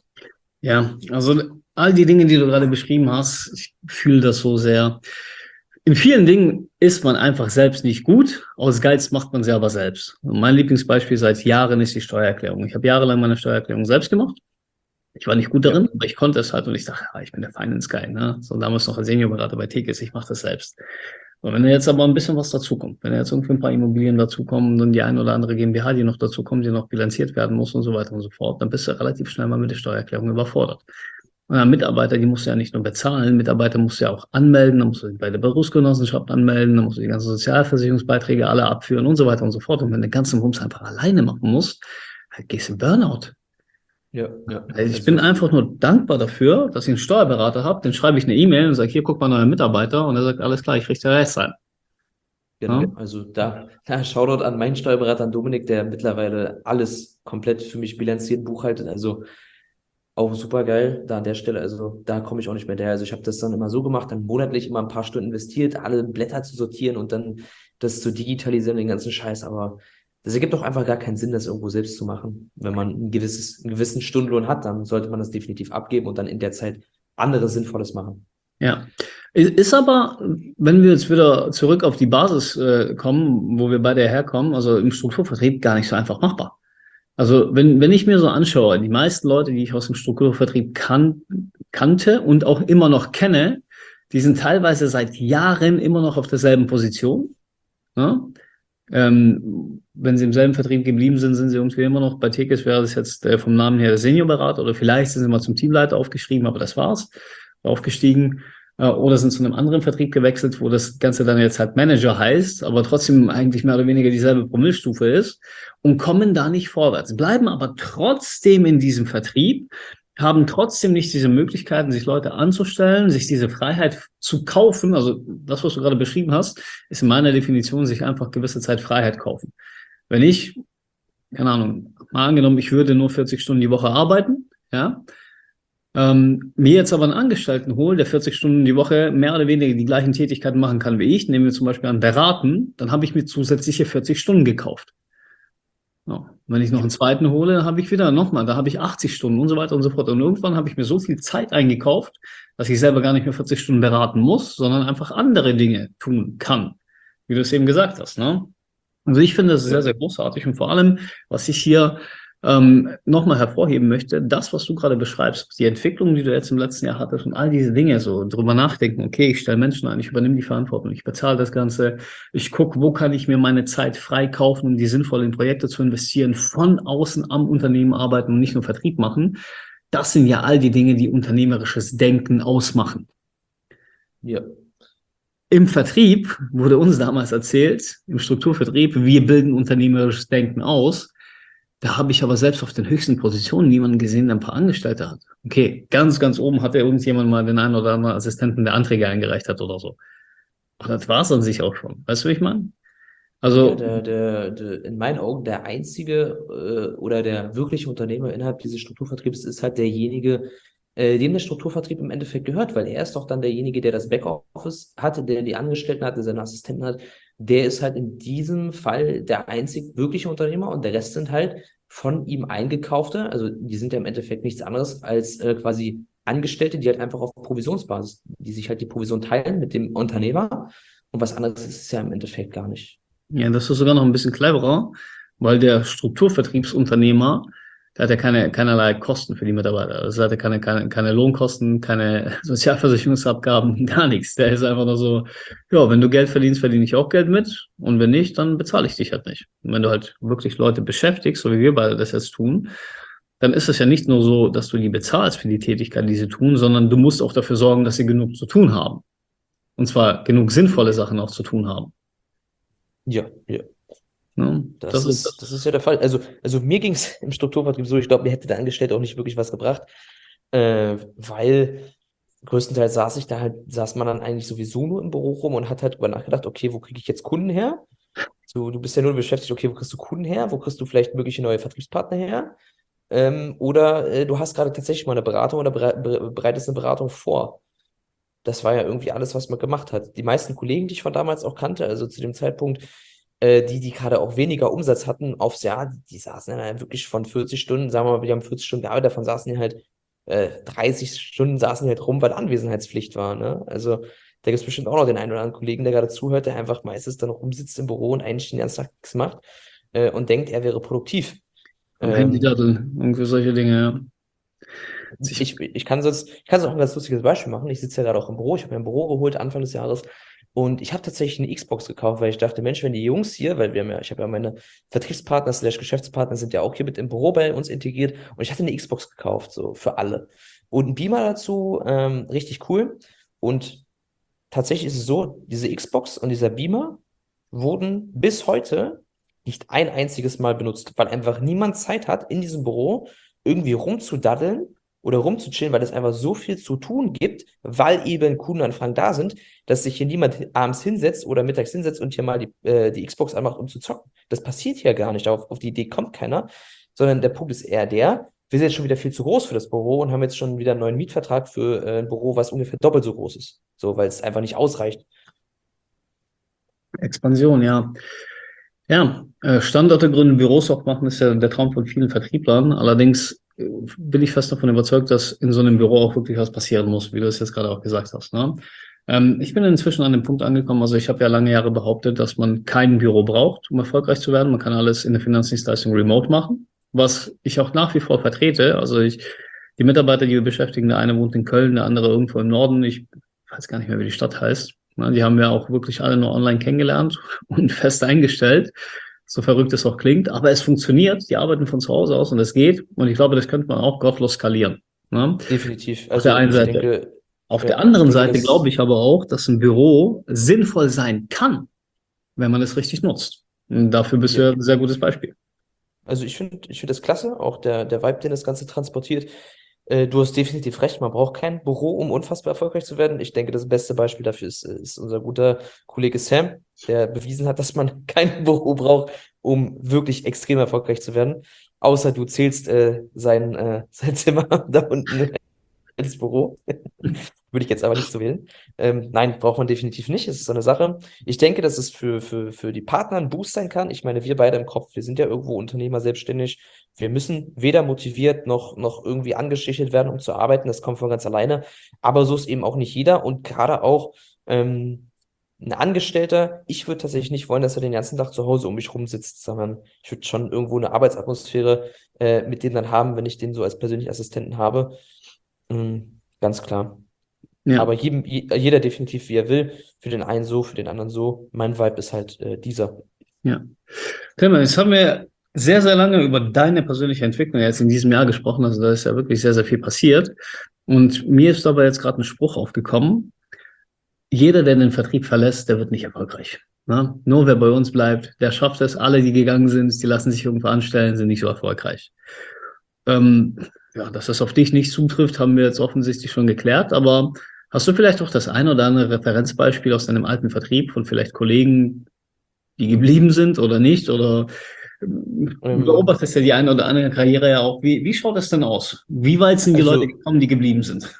Ja, also all die Dinge, die du gerade beschrieben hast, ich fühle das so sehr. In vielen Dingen ist man einfach selbst nicht gut. Aus Geiz macht man sie aber selbst. Und mein Lieblingsbeispiel seit Jahren ist die Steuererklärung. Ich habe jahrelang meine Steuererklärung selbst gemacht. Ich war nicht gut Ja. darin, aber ich konnte es halt und ich dachte, ja, ich bin der Finance Guy, ne? So damals noch als Seniorberater bei Tekis, ich mache das selbst. Und wenn da jetzt aber ein bisschen was dazukommt, wenn da jetzt irgendwie ein paar Immobilien dazukommen und die ein oder andere GmbH, die noch dazukommt, die noch bilanziert werden muss und so weiter und so fort, dann bist du relativ schnell mal mit der Steuererklärung überfordert. Und dann Mitarbeiter, die musst du ja nicht nur bezahlen, Mitarbeiter musst du ja auch anmelden, dann musst du bei der Berufsgenossenschaft anmelden, dann musst du die ganzen Sozialversicherungsbeiträge alle abführen und so weiter und so fort. Und wenn du den ganzen Bums einfach alleine machen musst, halt gehst du in Burnout. Ja, ja. Also ich Also, bin einfach nur dankbar dafür, dass ich einen Steuerberater habe, den schreibe ich eine E-Mail und sage, hier, guck mal, neuer Mitarbeiter. Und er sagt, alles klar, ich richte den Rest ein. genau. Ja? Also da, da Shoutout an meinen Steuerberater, an Dominik, der mittlerweile alles komplett für mich bilanziert, buchhaltet. Also auch super geil da an der Stelle. Also da komme ich auch nicht mehr daher. Also ich habe das dann immer so gemacht, dann monatlich immer ein paar Stunden investiert, alle Blätter zu sortieren und dann das zu digitalisieren, den ganzen Scheiß. Aber das ergibt doch einfach gar keinen Sinn, das irgendwo selbst zu machen. Wenn man ein gewisses, einen gewissen Stundenlohn hat, dann sollte man das definitiv abgeben und dann in der Zeit anderes Sinnvolles machen. Ja. Ist aber, wenn wir jetzt wieder zurück auf die Basis äh, kommen, wo wir beide herkommen, also im Strukturvertrieb gar nicht so einfach machbar. Also wenn, wenn ich mir so anschaue, die meisten Leute, die ich aus dem Strukturvertrieb kan kannte und auch immer noch kenne, die sind teilweise seit Jahren immer noch auf derselben Position. Ne? Ähm, wenn sie im selben Vertrieb geblieben sind, sind sie irgendwie immer noch bei Tekis, wäre das jetzt äh, vom Namen her der Seniorberater oder vielleicht sind sie mal zum Teamleiter aufgeschrieben, aber das war's, aufgestiegen. Äh, oder sind zu einem anderen Vertrieb gewechselt, wo das Ganze dann jetzt halt Manager heißt, aber trotzdem eigentlich mehr oder weniger dieselbe Promillstufe ist und kommen da nicht vorwärts, bleiben aber trotzdem in diesem Vertrieb, haben trotzdem nicht diese Möglichkeiten, sich Leute anzustellen, sich diese Freiheit zu kaufen. Also das, was du gerade beschrieben hast, ist in meiner Definition sich einfach gewisse Zeit Freiheit kaufen. Wenn ich, keine Ahnung, mal angenommen, ich würde nur vierzig Stunden die Woche arbeiten, ja, ähm, mir jetzt aber einen Angestellten holen, der vierzig Stunden die Woche mehr oder weniger die gleichen Tätigkeiten machen kann wie ich, nehmen wir zum Beispiel an Beraten, dann habe ich mir zusätzliche vierzig Stunden gekauft. Ja. Wenn ich noch einen zweiten hole, dann habe ich wieder nochmal, da habe ich achtzig Stunden und so weiter und so fort. Und irgendwann habe ich mir so viel Zeit eingekauft, dass ich selber gar nicht mehr vierzig Stunden beraten muss, sondern einfach andere Dinge tun kann, wie du es eben gesagt hast. Ne? Also ich finde das sehr, sehr großartig und vor allem, was ich hier ähm, nochmal hervorheben möchte, das, was du gerade beschreibst, die Entwicklung, die du jetzt im letzten Jahr hattest und all diese Dinge, so drüber nachdenken, okay, ich stelle Menschen ein, ich übernehme die Verantwortung, ich bezahle das Ganze, ich gucke, wo kann ich mir meine Zeit freikaufen, um die sinnvoll in Projekte zu investieren, von außen am Unternehmen arbeiten und nicht nur Vertrieb machen. Das sind ja all die Dinge, die unternehmerisches Denken ausmachen. Ja. Im Vertrieb wurde uns damals erzählt, im Strukturvertrieb, wir bilden unternehmerisches Denken aus. Da habe ich aber selbst auf den höchsten Positionen niemanden gesehen, der ein paar Angestellte hat. Okay, ganz, ganz oben hatte irgendjemand mal den einen oder anderen Assistenten, der Anträge eingereicht hat oder so. Und das war es an sich auch schon. Weißt du, wie ich meine? Also, Ja, der, der, der, in meinen Augen der einzige äh, oder der wirkliche Unternehmer innerhalb dieses Strukturvertriebs ist halt derjenige, äh, dem der Strukturvertrieb im Endeffekt gehört, weil er ist doch dann derjenige, der das Backoffice hatte, der die Angestellten hat, der seine Assistenten hat. Der ist halt in diesem Fall der einzig wirkliche Unternehmer und der Rest sind halt von ihm eingekaufte, also die sind ja im Endeffekt nichts anderes als äh, quasi Angestellte, die halt einfach auf Provisionsbasis, die sich halt die Provision teilen mit dem Unternehmer und was anderes ist es ja im Endeffekt gar nicht. ja, das ist sogar noch ein bisschen cleverer, weil der Strukturvertriebsunternehmer, der hat ja keine, keinerlei Kosten für die Mitarbeiter. Also er hat ja keine, keine, keine Lohnkosten, keine Sozialversicherungsabgaben, gar nichts. Der ist einfach nur so, ja, wenn du Geld verdienst, verdiene ich auch Geld mit. Und wenn nicht, dann bezahle ich dich halt nicht. Und wenn du halt wirklich Leute beschäftigst, so wie wir beide das jetzt tun, dann ist es ja nicht nur so, dass du die bezahlst für die Tätigkeit, die sie tun, sondern du musst auch dafür sorgen, dass sie genug zu tun haben. Und zwar genug sinnvolle Sachen auch zu tun haben. Ja, ja. Ne? Das, Das ist, ist, das ist ja der Fall. Also, also mir ging es im Strukturvertrieb so, ich glaube, mir hätte der Angestellte auch nicht wirklich was gebracht, äh, weil größtenteils saß ich da halt, saß man dann eigentlich sowieso nur im Büro rum und hat halt drüber nachgedacht, okay, wo kriege ich jetzt Kunden her? So, du bist ja nur beschäftigt, okay, wo kriegst du Kunden her? Wo kriegst du vielleicht mögliche neue Vertriebspartner her? Ähm, oder äh, du hast gerade tatsächlich mal eine Beratung oder bere bere- bereitest eine Beratung vor. Das war ja irgendwie alles, was man gemacht hat. Die meisten Kollegen, die ich von damals auch kannte, also zu dem Zeitpunkt, äh, die, die gerade auch weniger Umsatz hatten aufs Jahr, die, die saßen dann halt wirklich von vierzig Stunden, sagen wir mal, wir haben vierzig Stunden gearbeitet, davon saßen die halt äh, dreißig Stunden saßen die halt rum, weil Anwesenheitspflicht war, ne? Also da gibt es bestimmt auch noch den einen oder anderen Kollegen, der gerade zuhört, der einfach meistens dann noch rumsitzt im Büro und eigentlich den ganzen Tag nichts macht äh, und denkt, er wäre produktiv. Am Handy Ähm, daddeln, irgendwie solche Dinge, ja. Sich, Ich, ich kann sonst, ich kann sonst auch ein ganz lustiges Beispiel machen. Ich sitze ja gerade auch im Büro. Ich habe mir ein Büro geholt Anfang des Jahres und ich habe tatsächlich eine Xbox gekauft, weil ich dachte, Mensch, wenn die Jungs hier, weil wir haben ja, ich habe ja meine Vertriebspartner slash Geschäftspartner sind ja auch hier mit im Büro bei uns integriert und ich hatte eine Xbox gekauft, so für alle. Und ein Beamer dazu, ähm, richtig cool. Und tatsächlich ist es so, diese Xbox und dieser Beamer wurden bis heute nicht ein einziges Mal benutzt, weil einfach niemand Zeit hat, in diesem Büro irgendwie rumzudaddeln oder rumzuchillen, weil es einfach so viel zu tun gibt, weil eben Kundenanfragen da sind, dass sich hier niemand abends hinsetzt oder mittags hinsetzt und hier mal die, äh, die Xbox anmacht, um zu zocken. Das passiert hier gar nicht. Auf, auf die Idee kommt keiner, sondern der Punkt ist eher der, wir sind jetzt schon wieder viel zu groß für das Büro und haben jetzt schon wieder einen neuen Mietvertrag für äh, ein Büro, was ungefähr doppelt so groß ist. So, weil es einfach nicht ausreicht. Expansion, ja. Ja, äh, Standorte gründen, Büros auch machen, ist ja der Traum von vielen Vertrieblern. Allerdings äh, bin ich fest davon überzeugt, dass in so einem Büro auch wirklich was passieren muss, wie du es jetzt gerade auch gesagt hast, ne? Ähm, ich bin inzwischen an dem Punkt angekommen, also ich habe ja lange Jahre behauptet, dass man kein Büro braucht, um erfolgreich zu werden. Man kann alles in der Finanzdienstleistung remote machen, was ich auch nach wie vor vertrete. Also ich, die Mitarbeiter, die wir beschäftigen, der eine wohnt in Köln, der andere irgendwo im Norden. Ich weiß gar nicht mehr, wie die Stadt heißt. Ne, die haben wir auch wirklich alle nur online kennengelernt und fest eingestellt. So verrückt es auch klingt, aber es funktioniert. Die arbeiten von zu Hause aus und es geht. Und ich glaube, das könnte man auch gottlos skalieren. Ne? Definitiv. Auf der Also einen ich Seite. denke, Auf der ja, ich anderen denke, Seite glaube dass, ich aber auch, dass ein Büro sinnvoll sein kann, wenn man es richtig nutzt. Und dafür bist du ja, ja ein sehr gutes Beispiel. also ich finde, ich finde das klasse, auch der, der Vibe, den das Ganze transportiert. Äh, du hast definitiv recht, man braucht kein Büro, um unfassbar erfolgreich zu werden. Ich denke, das beste Beispiel dafür ist, ist unser guter Kollege Sam, der bewiesen hat, dass man kein Büro braucht, um wirklich extrem erfolgreich zu werden. Außer du zählst äh, sein, äh, sein Zimmer da unten ins Büro. Würde ich jetzt aber nicht so wählen. Ähm, nein, braucht man definitiv nicht. Es ist so eine Sache. Ich denke, dass es für, für, für die Partner ein Boost sein kann. Ich meine, wir beide im Kopf, wir sind ja irgendwo Unternehmer selbstständig. Wir müssen weder motiviert noch, noch irgendwie angeschichtet werden, um zu arbeiten. Das kommt von ganz alleine. Aber so ist eben auch nicht jeder. Und gerade auch ähm, ein Angestellter, ich würde tatsächlich nicht wollen, dass er den ganzen Tag zu Hause um mich rumsitzt, sondern ich würde schon irgendwo eine Arbeitsatmosphäre äh, mit dem dann haben, wenn ich den so als persönlichen Assistenten habe. Mhm, ganz klar. Ja, Aber jedem, je- jeder definitiv, wie er will. Für den einen so, für den anderen so. Mein Vibe ist halt äh, dieser. ja. Tilman, jetzt haben wir sehr, sehr lange über deine persönliche Entwicklung jetzt in diesem Jahr gesprochen. Also da ist ja wirklich sehr, sehr viel passiert. Und mir ist dabei jetzt gerade ein Spruch aufgekommen. Jeder, der den Vertrieb verlässt, der wird nicht erfolgreich. Ne? Nur wer bei uns bleibt, der schafft es. Alle, die gegangen sind, die lassen sich irgendwo anstellen, sind nicht so erfolgreich. Ähm, ja, dass das auf dich nicht zutrifft, haben wir jetzt offensichtlich schon geklärt. Aber hast du vielleicht auch das ein oder andere Referenzbeispiel aus deinem alten Vertrieb von vielleicht Kollegen, die geblieben sind oder nicht? Oder ähm, du Ähm, beobachtest ja die eine oder andere Karriere ja auch. Wie, wie schaut das denn aus? Wie weit sind die Leute also, gekommen, die geblieben sind?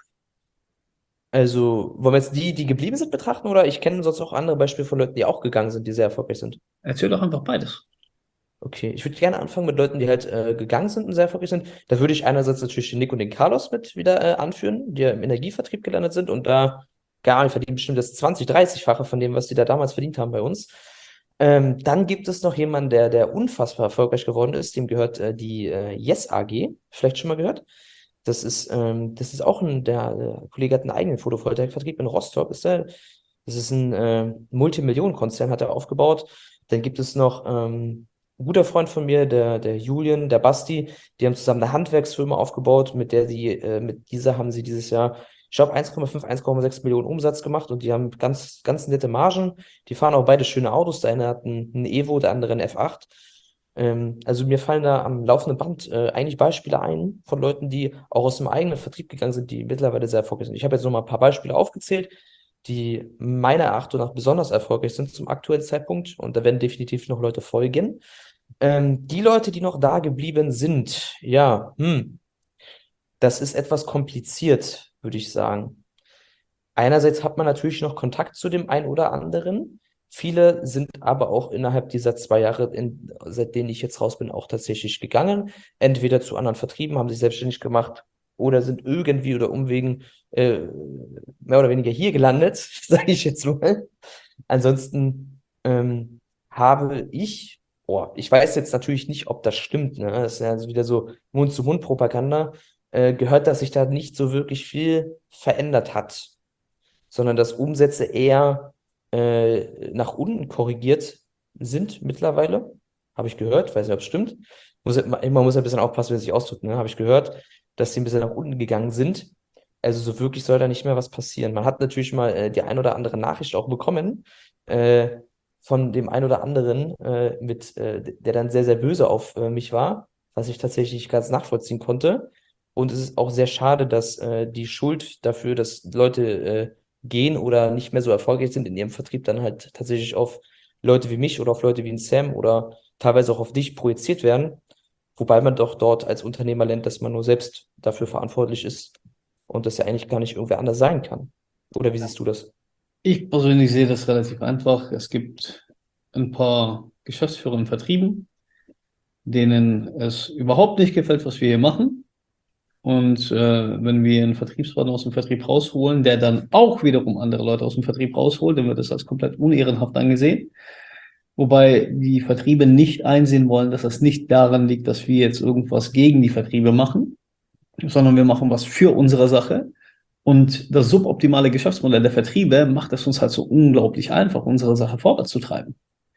also, wollen wir jetzt die, die geblieben sind, betrachten? Oder ich kenne sonst auch andere Beispiele von Leuten, die auch gegangen sind, die sehr erfolgreich sind. Erzähl doch einfach beides. Okay, ich würde gerne anfangen mit Leuten, die halt äh, gegangen sind und sehr erfolgreich sind. Da würde ich einerseits natürlich den Nick und den Carlos mit wieder äh, anführen, die ja im Energievertrieb gelandet sind und da gar nicht verdienen bestimmt das zwanzig, dreißig-fache von dem, was die da damals verdient haben bei uns. Ähm, dann gibt es noch jemanden, der, der unfassbar erfolgreich geworden ist. Dem gehört äh, die äh, Yes A G. Vielleicht schon mal gehört. Das ist, ähm, das ist auch ein, der, der Kollege hat einen eigenen Photovoltaikvertrieb in Rostock. Ist der, das ist ein äh, Multimillionenkonzern, hat er aufgebaut. Dann gibt es noch ähm, ein guter Freund von mir, der, der Julian, der Basti. Die haben zusammen eine Handwerksfirma aufgebaut, mit der die, äh, mit dieser haben sie dieses Jahr, ich glaube, eins Komma fünf, eins Komma sechs Millionen Umsatz gemacht und die haben ganz, ganz nette Margen. Die fahren auch beide schöne Autos. Der eine hat einen, einen Evo, der andere einen F acht. Ähm, also mir fallen da am laufenden Band äh, eigentlich Beispiele ein von Leuten, die auch aus dem eigenen Vertrieb gegangen sind, die mittlerweile sehr erfolgreich sind. Ich habe jetzt noch mal ein paar Beispiele aufgezählt, die meiner Erachtung nach besonders erfolgreich sind zum aktuellen Zeitpunkt. Und da werden definitiv noch Leute folgen. Ähm, die Leute, die noch da geblieben sind, ja, hm, das ist etwas kompliziert, würde ich sagen. Einerseits hat man natürlich noch Kontakt zu dem einen oder anderen. Viele sind aber auch innerhalb dieser zwei Jahre, in, seit denen ich jetzt raus bin, auch tatsächlich gegangen. Entweder zu anderen Vertrieben, haben sich selbstständig gemacht oder sind irgendwie oder umwegen äh, mehr oder weniger hier gelandet, sage ich jetzt mal. Ansonsten ähm, habe ich, boah, ich weiß jetzt natürlich nicht, ob das stimmt, ne? Das ist ja also wieder so Mund-zu-Mund-Propaganda, äh, gehört, dass sich da nicht so wirklich viel verändert hat, sondern dass Umsätze eher äh, nach unten korrigiert sind mittlerweile. Habe ich gehört, weiß nicht, ob es stimmt. Muss, man muss ein bisschen aufpassen, wie er sich ausdrückt. Ne? Habe ich gehört, dass sie ein bisschen nach unten gegangen sind. Also so wirklich soll da nicht mehr was passieren. Man hat natürlich mal äh, die ein oder andere Nachricht auch bekommen äh, von dem ein oder anderen, äh, mit, äh, der dann sehr, sehr böse auf äh, mich war, was ich tatsächlich ganz nachvollziehen konnte. Und es ist auch sehr schade, dass äh, die Schuld dafür, dass Leute äh, gehen oder nicht mehr so erfolgreich sind in ihrem Vertrieb, dann halt tatsächlich auf Leute wie mich oder auf Leute wie einen Sam oder teilweise auch auf dich projiziert werden. Wobei man doch dort als Unternehmer lernt, dass man nur selbst dafür verantwortlich ist und das ja eigentlich gar nicht irgendwer anders sein kann. Oder wie siehst du das? Ich persönlich sehe das relativ einfach. Es gibt ein paar Geschäftsführer in Vertrieben, denen es überhaupt nicht gefällt, was wir hier machen. Und äh, wenn wir einen Vertriebspartner aus dem Vertrieb rausholen, der dann auch wiederum andere Leute aus dem Vertrieb rausholt, dann wird das als komplett unehrenhaft angesehen. Wobei die Vertriebe nicht einsehen wollen, dass das nicht daran liegt, dass wir jetzt irgendwas gegen die Vertriebe machen, sondern wir machen was für unsere Sache. Und das suboptimale Geschäftsmodell der Vertriebe macht es uns halt so unglaublich einfach, unsere Sache vorwärts zu treiben.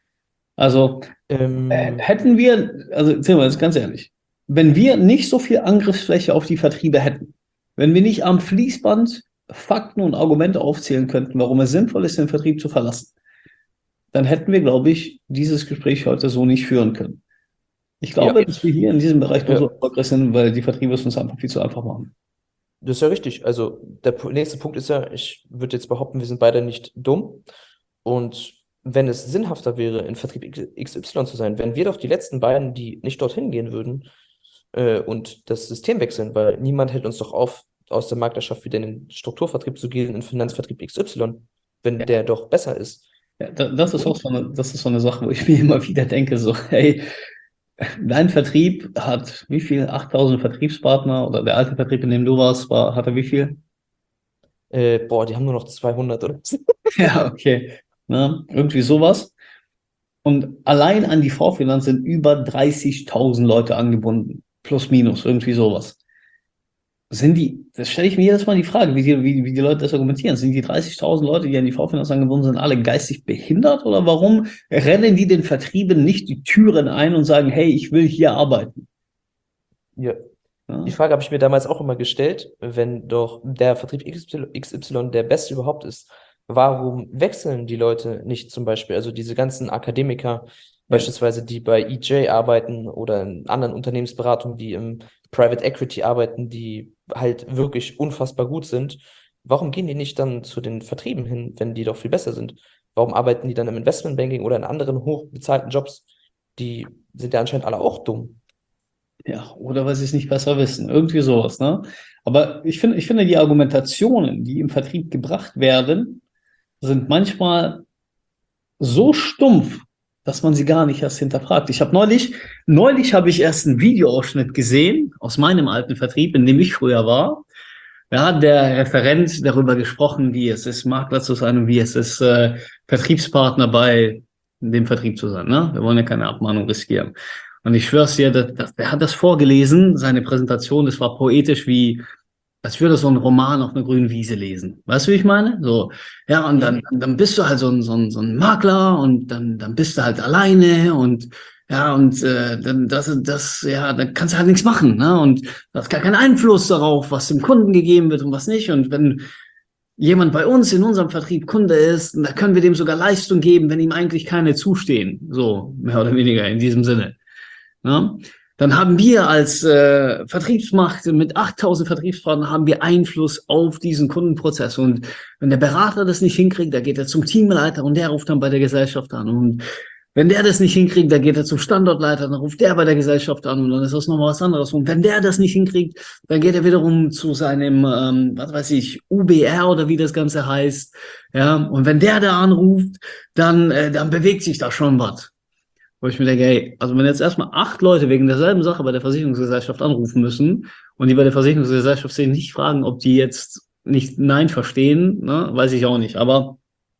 Also äh, Ähm, hätten wir, also erzählen wir jetzt ganz ehrlich, wenn wir nicht so viel Angriffsfläche auf die Vertriebe hätten, wenn wir nicht am Fließband Fakten und Argumente aufzählen könnten, warum es sinnvoll ist, den Vertrieb zu verlassen, dann hätten wir, glaube ich, dieses Gespräch heute so nicht führen können. Ich ja, glaube, dass wir hier in diesem Bereich nur ja, so erfolgreich sind, weil die Vertriebe es uns einfach viel zu einfach machen. das ist ja richtig. Also der pu- nächste Punkt ist ja, ich würde jetzt behaupten, wir sind beide nicht dumm. Und wenn es sinnhafter wäre, in Vertrieb X Y zu sein, wären wir doch die letzten beiden, die nicht dorthin gehen würden äh, und das System wechseln, weil niemand hält uns doch auf, aus der Maklerschaft wieder in den Strukturvertrieb zu gehen, in den Finanzvertrieb X Y, wenn Ja. der doch besser ist. Ja, da- das ist auch Und so eine, das ist so eine Sache, wo ich mir immer wieder denke, so, hey, dein Vertrieb hat wie viel? achttausend Vertriebspartner oder der alte Vertrieb, in dem du warst, war, hatte wie viel? äh, boah, die haben nur noch zweihundert oder so. Ja, okay. Ne? Irgendwie sowas. Und allein an die Vorfinanz sind über dreißigtausend Leute angebunden. Plus, minus, irgendwie sowas. Sind die, das stelle ich mir jedes Mal die Frage, wie die, wie, wie die Leute das argumentieren. Sind die dreißigtausend Leute, die an die V-Finanz angebunden sind, alle geistig behindert? Oder warum rennen die den Vertrieben nicht die Türen ein und sagen, hey, ich will hier arbeiten? Ja. Die Ja, Frage habe ich mir damals auch immer gestellt, wenn doch der Vertrieb X Y, X Y der beste überhaupt ist, warum wechseln die Leute nicht zum Beispiel? Also diese ganzen Akademiker, ja, beispielsweise, die bei E J arbeiten oder in anderen Unternehmensberatungen, die im Private Equity arbeiten, die halt wirklich unfassbar gut sind. Warum gehen die nicht dann zu den Vertrieben hin, wenn die doch viel besser sind? Warum arbeiten die dann im Investmentbanking oder in anderen hochbezahlten Jobs? Die sind ja anscheinend alle auch dumm. ja, oder weil sie es nicht besser wissen. Irgendwie sowas, ne? Aber ich finde, ich finde, die Argumentationen, die im Vertrieb gebracht werden, sind manchmal so stumpf, dass man sie gar nicht erst hinterfragt. Ich habe neulich, neulich habe ich erst einen Videoausschnitt gesehen aus meinem alten Vertrieb, in dem ich früher war. Da hat der Referent darüber gesprochen, wie es ist, Makler zu sein und wie es ist, äh, Vertriebspartner bei dem Vertrieb zu sein. Ne? Wir wollen ja keine Abmahnung riskieren. Und ich schwör's dir, das, das, der hat das vorgelesen, seine Präsentation, das war poetisch wie, als würde so ein Roman auf einer grünen Wiese lesen. Weißt du, wie ich meine? So, ja, und dann, Mhm. dann bist du halt so ein, so ein, so ein Makler und dann, dann bist du halt alleine und ja, und äh, dann das, das, ja, dann kannst du halt nichts machen, ne? Und du hast gar keinen Einfluss darauf, was dem Kunden gegeben wird und was nicht. Und wenn jemand bei uns in unserem Vertrieb Kunde ist, da können wir dem sogar Leistung geben, wenn ihm eigentlich keine zustehen. So, mehr oder weniger in diesem Sinne. Ja? Dann haben wir als äh, Vertriebsmacht mit achttausend Vertriebspartnern haben wir Einfluss auf diesen Kundenprozess. Und wenn der Berater das nicht hinkriegt, dann geht er zum Teamleiter und der ruft dann bei der Gesellschaft an. Und wenn der das nicht hinkriegt, dann geht er zum Standortleiter, dann ruft der bei der Gesellschaft an und dann ist das nochmal was anderes. Und wenn der das nicht hinkriegt, dann geht er wiederum zu seinem, ähm, was weiß ich, U B R oder wie das Ganze heißt. Ja, und wenn der da anruft, dann, äh, dann bewegt sich da schon was. Wo ich mir denke, hey, also wenn jetzt erstmal acht Leute wegen derselben Sache bei der Versicherungsgesellschaft anrufen müssen und die bei der Versicherungsgesellschaft sich nicht fragen, ob die jetzt nicht Nein verstehen, ne, weiß ich auch nicht. Aber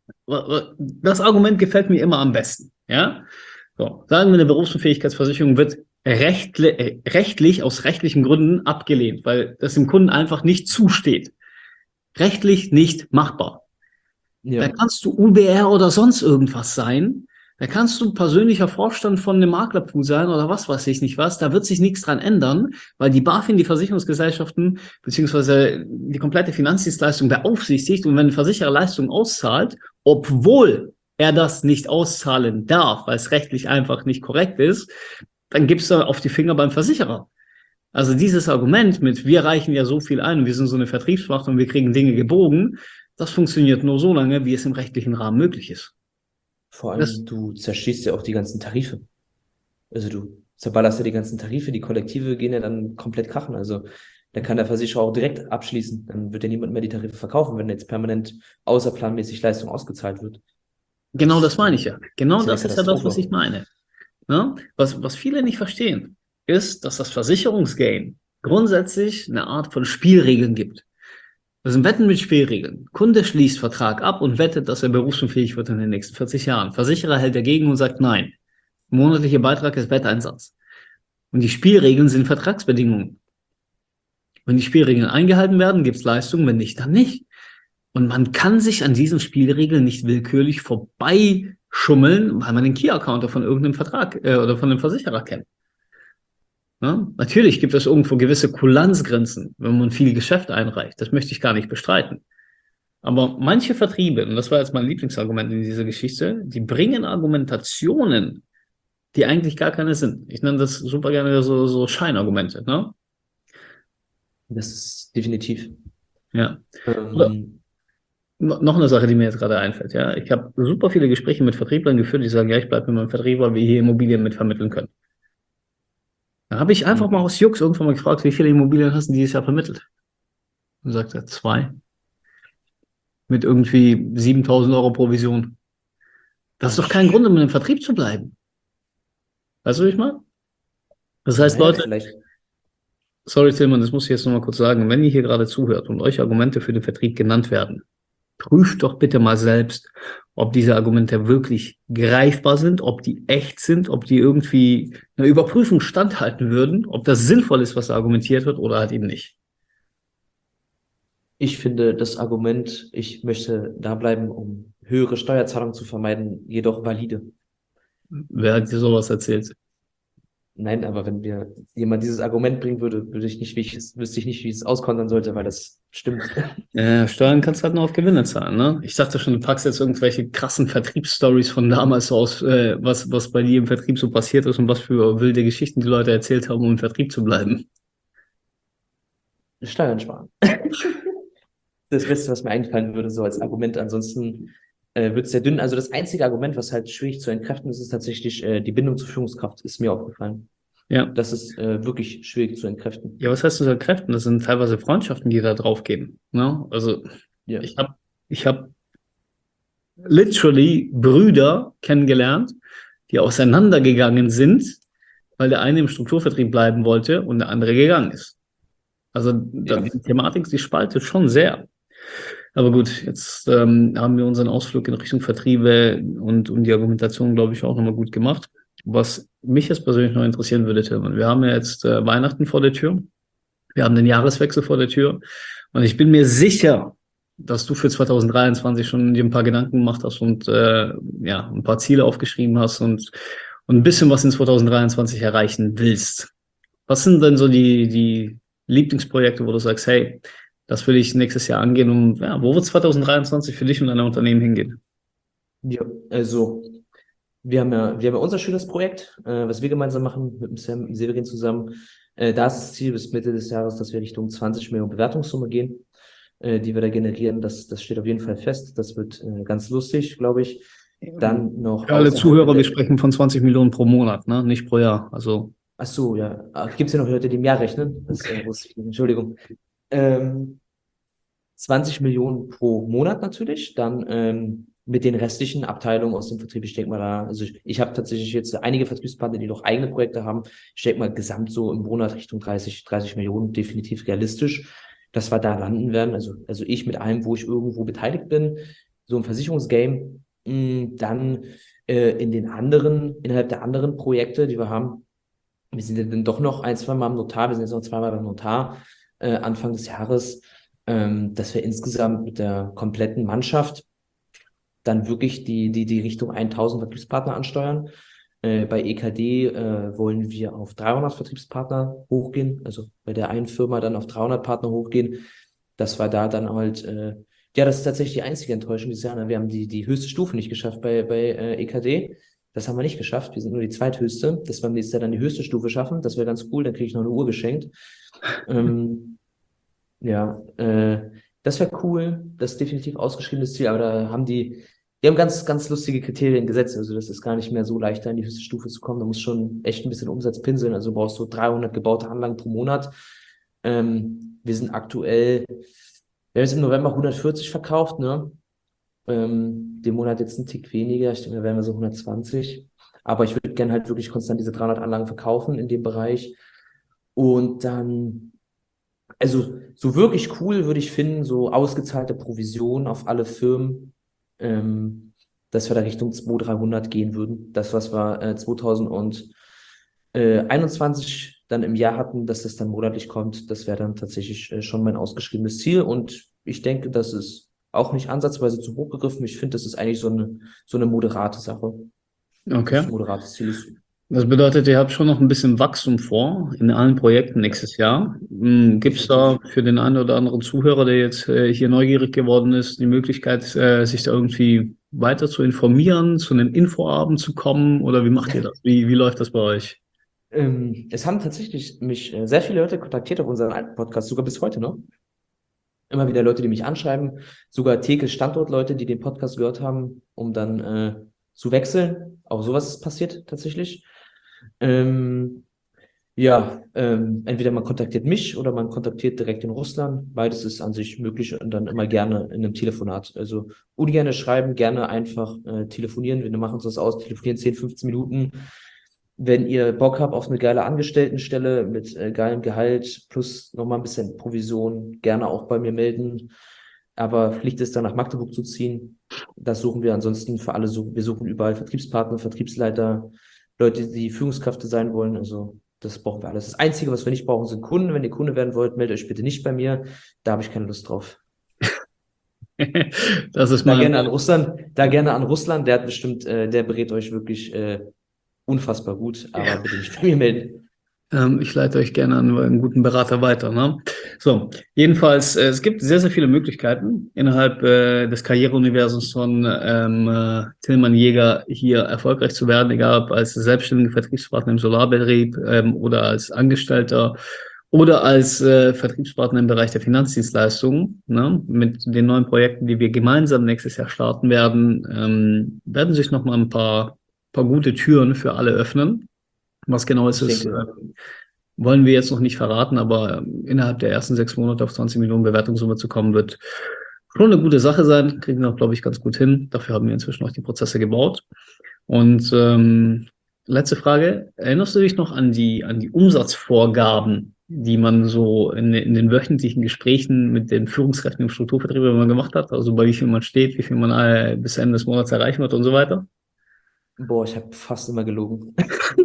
das Argument gefällt mir immer am besten. Ja? So, sagen wir, eine Berufsunfähigkeitsversicherung wird rechtli äh, rechtlich, aus rechtlichen Gründen abgelehnt, weil das dem Kunden einfach nicht zusteht. Rechtlich nicht machbar. Ja. Da kannst du U B R oder sonst irgendwas sein. Da kannst du persönlicher Vorstand von einem Maklerpool sein oder was weiß ich nicht was. Da wird sich nichts dran ändern, weil die BaFin die Versicherungsgesellschaften beziehungsweise die komplette Finanzdienstleistung beaufsichtigt und wenn ein Versicherer Leistungen auszahlt, obwohl er das nicht auszahlen darf, weil es rechtlich einfach nicht korrekt ist, dann gibst du auf die Finger beim Versicherer. Also dieses Argument mit, wir reichen ja so viel ein und wir sind so eine Vertriebsmacht und wir kriegen Dinge gebogen, das funktioniert nur so lange, wie es im rechtlichen Rahmen möglich ist. Vor allem, das, du zerschießt ja auch die ganzen Tarife. Also du zerballerst ja die ganzen Tarife, die Kollektive gehen ja dann komplett krachen. Also da kann der Versicherer auch direkt abschließen. Dann wird ja niemand mehr die Tarife verkaufen, wenn jetzt permanent außerplanmäßig Leistung ausgezahlt wird. Genau das meine ich ja. Genau das, das ist ja das, was ich meine. Ja? Was, was viele nicht verstehen, ist, dass das Versicherungsgame grundsätzlich eine Art von Spielregeln gibt. Das sind Wetten mit Spielregeln. Kunde schließt Vertrag ab und wettet, dass er berufsunfähig wird in den nächsten vierzig Jahren. Versicherer hält dagegen und sagt nein. Monatlicher Beitrag ist Wetteinsatz. Und die Spielregeln sind Vertragsbedingungen. Wenn die Spielregeln eingehalten werden, gibt es Leistungen, wenn nicht, dann nicht. Und man kann sich an diesen Spielregeln nicht willkürlich vorbeischummeln, weil man den Key-Accounter von irgendeinem Vertrag äh, oder von einem Versicherer kennt. Ja? Natürlich gibt es irgendwo gewisse Kulanzgrenzen, wenn man viel Geschäft einreicht. Das möchte ich gar nicht bestreiten. Aber manche Vertriebe, und das war jetzt mein Lieblingsargument in dieser Geschichte, die bringen Argumentationen, die eigentlich gar keine sind. Ich nenne das super gerne so, so Scheinargumente. Ne? Das ist definitiv. Ja. Ähm, noch eine Sache, die mir jetzt gerade einfällt. Ja, ich habe super viele Gespräche mit Vertrieblern geführt, die sagen, ja, ich bleibe mit meinem Vertrieb, weil wir hier Immobilien mitvermitteln können. Da habe ich einfach mal aus Jux irgendwann mal gefragt, wie viele Immobilien hast du dieses Jahr vermittelt? Und sagt er, zwei. Mit irgendwie siebentausend Euro Provision. Das ist doch kein Grund, um in einem Vertrieb zu bleiben. Weißt du, wie ich meine? Das heißt, naja, Leute, vielleicht. Sorry, Tillmann, das muss ich jetzt nochmal kurz sagen. Wenn ihr hier gerade zuhört und euch Argumente für den Vertrieb genannt werden, prüft doch bitte mal selbst, ob diese Argumente wirklich greifbar sind, ob die echt sind, ob die irgendwie einer Überprüfung standhalten würden, ob das sinnvoll ist, was da argumentiert wird oder halt eben nicht. Ich finde das Argument, ich möchte da bleiben, um höhere Steuerzahlungen zu vermeiden, jedoch valide. Wer hat dir sowas erzählt? Nein, aber wenn mir jemand dieses Argument bringen würde, würde ich nicht, wie ich es, wüsste ich nicht, wie ich es auskontern sollte, weil das stimmt. Ja, Steuern kannst du halt nur auf Gewinne zahlen, ne? Ich dachte schon, du packst jetzt irgendwelche krassen Vertriebsstories von damals aus, äh, was, was bei dir im Vertrieb so passiert ist und was für wilde Geschichten die Leute erzählt haben, um im Vertrieb zu bleiben. Steuern sparen. Das Beste, was mir eingefallen würde, so als Argument. Ansonsten äh, wird es sehr dünn. Also das einzige Argument, was halt schwierig zu entkräften ist, ist tatsächlich äh, die Bindung zur Führungskraft, ist mir aufgefallen. Ja. Das ist äh, wirklich schwierig zu entkräften. Ja, was heißt zu entkräften? Das sind teilweise Freundschaften, die da drauf gehen. Ne? Also ja. ich habe ich hab literally Brüder kennengelernt, die auseinandergegangen sind, weil der eine im Strukturvertrieb bleiben wollte und der andere gegangen ist. Also ja. Die Thematik, die spaltet schon sehr. Aber gut, jetzt ähm, haben wir unseren Ausflug in Richtung Vertriebe und, und die Argumentation, glaube ich, auch nochmal gut gemacht. Was mich jetzt persönlich noch interessieren würde, Tillmann, wir haben ja jetzt äh, Weihnachten vor der Tür. Wir haben den Jahreswechsel vor der Tür. Und ich bin mir sicher, dass du für zwanzig dreiundzwanzig schon dir ein paar Gedanken gemacht hast und äh, ja, ein paar Ziele aufgeschrieben hast und, und ein bisschen was in zwanzig dreiundzwanzig erreichen willst. Was sind denn so die, die Lieblingsprojekte, wo du sagst, hey, das will ich nächstes Jahr angehen, um, ja, wo wird zwanzig dreiundzwanzig für dich und dein Unternehmen hingehen? Ja, also wir haben ja, wir haben ja unser schönes Projekt, äh, was wir gemeinsam machen mit dem Sam, mit dem Severin zusammen. Äh, da ist das Ziel bis Mitte des Jahres, dass wir Richtung zwanzig Millionen Bewertungssumme gehen, äh, die wir da generieren. Das, das steht auf jeden Fall fest. Das wird äh, ganz lustig, glaube ich. Dann noch Für alle außerhalb Zuhörer, wir der, sprechen von zwanzig Millionen pro Monat, ne? Nicht pro Jahr. Also, ach so, ja. Gibt es ja noch Leute, die im Jahr rechnen? Das äh, wusste ich nicht. Entschuldigung. Ähm, zwanzig Millionen pro Monat natürlich, dann ähm, mit den restlichen Abteilungen aus dem Vertrieb. Ich denke mal da, also ich, ich habe tatsächlich jetzt einige Vertriebspartner, die noch eigene Projekte haben. Ich denke mal gesamt so im Monat Richtung dreißig, dreißig Millionen, definitiv realistisch, dass wir da landen werden. Also, also ich mit allem, wo ich irgendwo beteiligt bin, so im Versicherungsgame, mh, dann äh, in den anderen, innerhalb der anderen Projekte, die wir haben. Wir sind ja dann doch noch ein, zwei Mal am Notar, wir sind jetzt noch zweimal beim Notar äh, Anfang des Jahres, ähm, dass wir insgesamt mit der kompletten Mannschaft dann wirklich die, die, die Richtung tausend Vertriebspartner ansteuern. Äh, bei E K D äh, wollen wir auf dreihundert Vertriebspartner hochgehen, also bei der einen Firma dann auf dreihundert Partner hochgehen. Das war da dann halt, äh, ja, das ist tatsächlich die einzige Enttäuschung dieses Jahr. Ne? Wir haben die, die höchste Stufe nicht geschafft bei, bei äh, E K D. Das haben wir nicht geschafft. Wir sind nur die zweithöchste. Dass wir beim nächsten Jahr dann die höchste Stufe schaffen, das wäre ganz cool. Dann kriege ich noch eine Uhr geschenkt. Ähm, ja, äh, das wäre cool. Das ist definitiv ausgeschriebenes Ziel, aber da haben die, die haben ganz, ganz lustige Kriterien gesetzt. Also das ist gar nicht mehr so leicht, da in die höchste Stufe zu kommen. Da muss schon echt ein bisschen Umsatz pinseln. Also du brauchst so dreihundert gebaute Anlagen pro Monat. Ähm, wir sind aktuell, wir haben jetzt im November hundertvierzig verkauft, ne? Ähm, den Monat jetzt ein Tick weniger. Ich denke, da wären wir so hundertzwanzig. Aber ich würde gerne halt wirklich konstant diese dreihundert Anlagen verkaufen in dem Bereich. Und dann, also so wirklich cool würde ich finden, so ausgezahlte Provision auf alle Firmen, ähm, dass wir da Richtung zweitausend, dreihundert gehen würden. Das, was wir äh, zweitausendeinundzwanzig dann im Jahr hatten, dass das dann monatlich kommt, das wäre dann tatsächlich äh, schon mein ausgeschriebenes Ziel. Und ich denke, das ist auch nicht ansatzweise zu hoch gegriffen. Ich finde, das ist eigentlich so eine, so eine moderate Sache. Das okay. ist ein moderates Ziel ist. Das bedeutet, ihr habt schon noch ein bisschen Wachstum vor in allen Projekten Ja, nächstes Jahr. Gibt es da definitiv. für den einen oder anderen Zuhörer, der jetzt äh, hier neugierig geworden ist, die Möglichkeit, äh, sich da irgendwie weiter zu informieren, zu einem Infoabend zu kommen? Oder wie macht ihr das? Wie, wie läuft das bei euch? Ähm, es haben tatsächlich mich äh, sehr viele Leute kontaktiert auf unseren alten Podcast, sogar bis heute noch. Immer wieder Leute, die mich anschreiben, sogar Theke Standortleute, die den Podcast gehört haben, um dann äh, zu wechseln. Auch sowas ist passiert tatsächlich. Ähm, ja, ähm, entweder man kontaktiert mich oder man kontaktiert direkt in Russland. Beides ist an sich möglich und dann immer gerne in einem Telefonat. Also ungerne schreiben, gerne einfach äh, telefonieren. Wir machen uns das aus, telefonieren zehn, fünfzehn Minuten. Wenn ihr Bock habt auf eine geile Angestelltenstelle mit äh, geilem Gehalt plus nochmal ein bisschen Provision, gerne auch bei mir melden. Aber Pflicht ist dann nach Magdeburg zu ziehen. Das suchen wir ansonsten für alle. So, wir suchen überall Vertriebspartner, Vertriebsleiter, Leute, die Führungskräfte sein wollen. Also das brauchen wir alles. Das Einzige, was wir nicht brauchen, sind Kunden. Wenn ihr Kunde werden wollt, meldet euch bitte nicht bei mir. Da habe ich keine Lust drauf. Das ist Da mal. gerne an Russland, da gerne an Russland. Der hat bestimmt, äh, der berät euch wirklich äh, unfassbar gut. Aber bitte nicht bei mir melden. Ähm, ich leite euch gerne an einen guten Berater weiter. Ne? So, jedenfalls, äh, es gibt sehr, sehr viele Möglichkeiten innerhalb äh, des Karriereuniversums von ähm, äh, Tillmann Jäger hier erfolgreich zu werden, egal ob als selbstständiger Vertriebspartner im Solarbetrieb ähm, oder als Angestellter oder als äh, Vertriebspartner im Bereich der Finanzdienstleistungen. Ne? Mit den neuen Projekten, die wir gemeinsam nächstes Jahr starten werden, ähm, werden sich noch mal ein paar, paar gute Türen für alle öffnen. Was genau ist Ich es, denke, äh, wollen wir jetzt noch nicht verraten, aber ähm, innerhalb der ersten sechs Monate auf zwanzig Millionen Bewertungssumme zu kommen, wird schon eine gute Sache sein. Kriegen wir auch, glaube ich, ganz gut hin. Dafür haben wir inzwischen auch die Prozesse gebaut. Und ähm, letzte Frage, erinnerst du dich noch an die, an die Umsatzvorgaben, die man so in, in den wöchentlichen Gesprächen mit den Führungskräften im Strukturvertrieb immer gemacht hat? Also bei wie viel man steht, wie viel man äh, bis Ende des Monats erreichen wird und so weiter? boah, ich habe fast immer gelogen.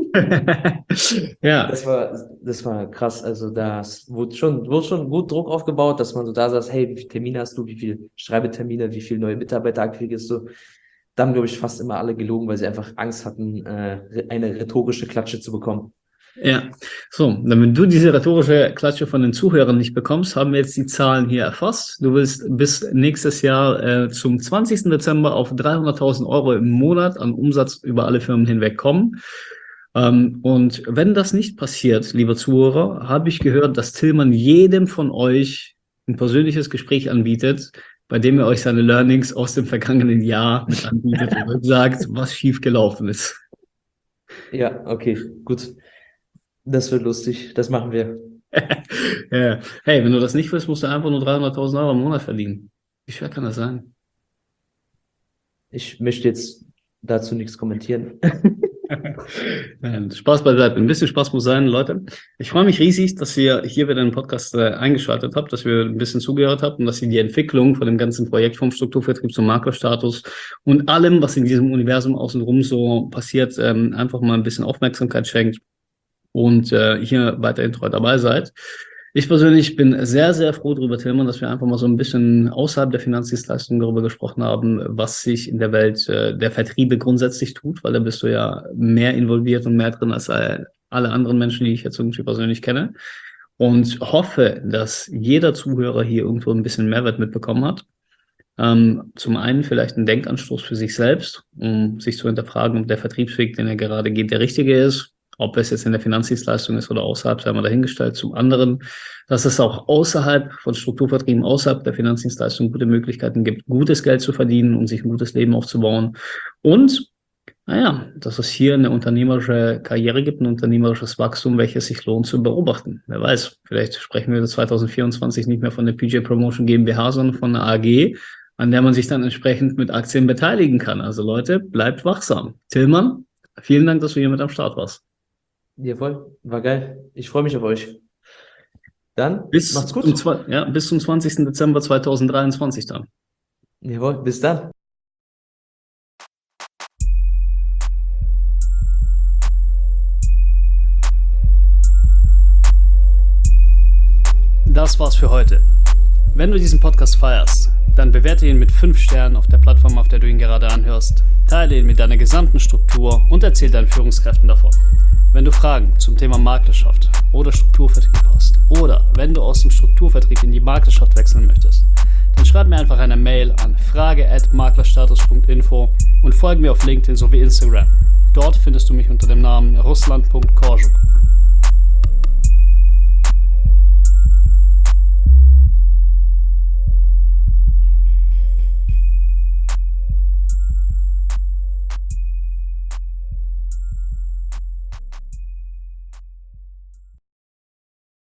Ja. Das war, das war krass. Also das wurde schon, wurde schon gut Druck aufgebaut, dass man so da saß, hey, wie viele Termine hast du, wie viele Schreibetermine, wie viele neue Mitarbeiter akquirierst du? Da haben, glaube ich, fast immer alle gelogen, weil sie einfach Angst hatten, äh, eine rhetorische Klatsche zu bekommen. Ja, so, damit du diese rhetorische Klatsche von den Zuhörern nicht bekommst, haben wir jetzt die Zahlen hier erfasst. Du willst bis nächstes Jahr äh, zum zwanzigsten Dezember auf dreihunderttausend Euro im Monat an Umsatz über alle Firmen hinweg kommen. Ähm, und wenn das nicht passiert, lieber Zuhörer, habe ich gehört, dass Tillmann jedem von euch ein persönliches Gespräch anbietet, bei dem er euch seine Learnings aus dem vergangenen Jahr mit anbietet und sagt, was schief gelaufen ist. Ja, okay, gut. Das wird lustig, das machen wir. Ja. Hey, wenn du das nicht willst, musst du einfach nur dreihunderttausend Euro im Monat verdienen. Wie schwer kann das sein? Ich möchte jetzt dazu nichts kommentieren. Nein, Spaß beiseite. Ein bisschen Spaß muss sein, Leute. Ich freue mich riesig, dass ihr hier wieder den Podcast äh, eingeschaltet habt, dass wir ein bisschen zugehört habt und dass ihr die Entwicklung von dem ganzen Projekt vom Strukturvertrieb zum Maklerstatus und allem, was in diesem Universum außenrum so passiert, ähm, einfach mal ein bisschen Aufmerksamkeit schenkt und äh, hier weiterhin treu dabei seid. Ich persönlich bin sehr, sehr froh darüber, Tillmann, dass wir einfach mal so ein bisschen außerhalb der Finanzdienstleistungen darüber gesprochen haben, was sich in der Welt äh, der Vertriebe grundsätzlich tut, weil da bist du ja mehr involviert und mehr drin als alle anderen Menschen, die ich jetzt irgendwie persönlich kenne. Und hoffe, dass jeder Zuhörer hier irgendwo ein bisschen Mehrwert mitbekommen hat. Ähm, zum einen vielleicht ein Denkanstoß für sich selbst, um sich zu hinterfragen, ob der Vertriebsweg, den er gerade geht, der richtige ist. Ob es jetzt in der Finanzdienstleistung ist oder außerhalb, sei mal dahingestellt. Zum anderen, dass es auch außerhalb von Strukturvertrieben, außerhalb der Finanzdienstleistung gute Möglichkeiten gibt, gutes Geld zu verdienen und sich ein gutes Leben aufzubauen. Und, naja, dass es hier eine unternehmerische Karriere gibt, ein unternehmerisches Wachstum, welches sich lohnt zu beobachten. Wer weiß, vielleicht sprechen wir zwanzig vierundzwanzig nicht mehr von der P J Promotion GmbH, sondern von einer A G, an der man sich dann entsprechend mit Aktien beteiligen kann. Also Leute, bleibt wachsam. Tillmann, vielen Dank, dass du hier mit am Start warst. Jawohl, war geil. Ich freue mich auf euch. Dann, Bis macht's gut. Zum, ja, bis zum zwanzigsten Dezember zweitausenddreiundzwanzig dann. Jawohl, bis dann. Das war's für heute. Wenn du diesen Podcast feierst, dann bewerte ihn mit fünf Sternen auf der Plattform, auf der du ihn gerade anhörst. Teile ihn mit deiner gesamten Struktur und erzähl deinen Führungskräften davon. Wenn du Fragen zum Thema Maklerschaft oder Strukturvertrieb hast oder wenn du aus dem Strukturvertrieb in die Maklerschaft wechseln möchtest, dann schreib mir einfach eine Mail an frage at maklerstatus punkt info und folge mir auf LinkedIn sowie Instagram. Dort findest du mich unter dem Namen russland punkt korczuk.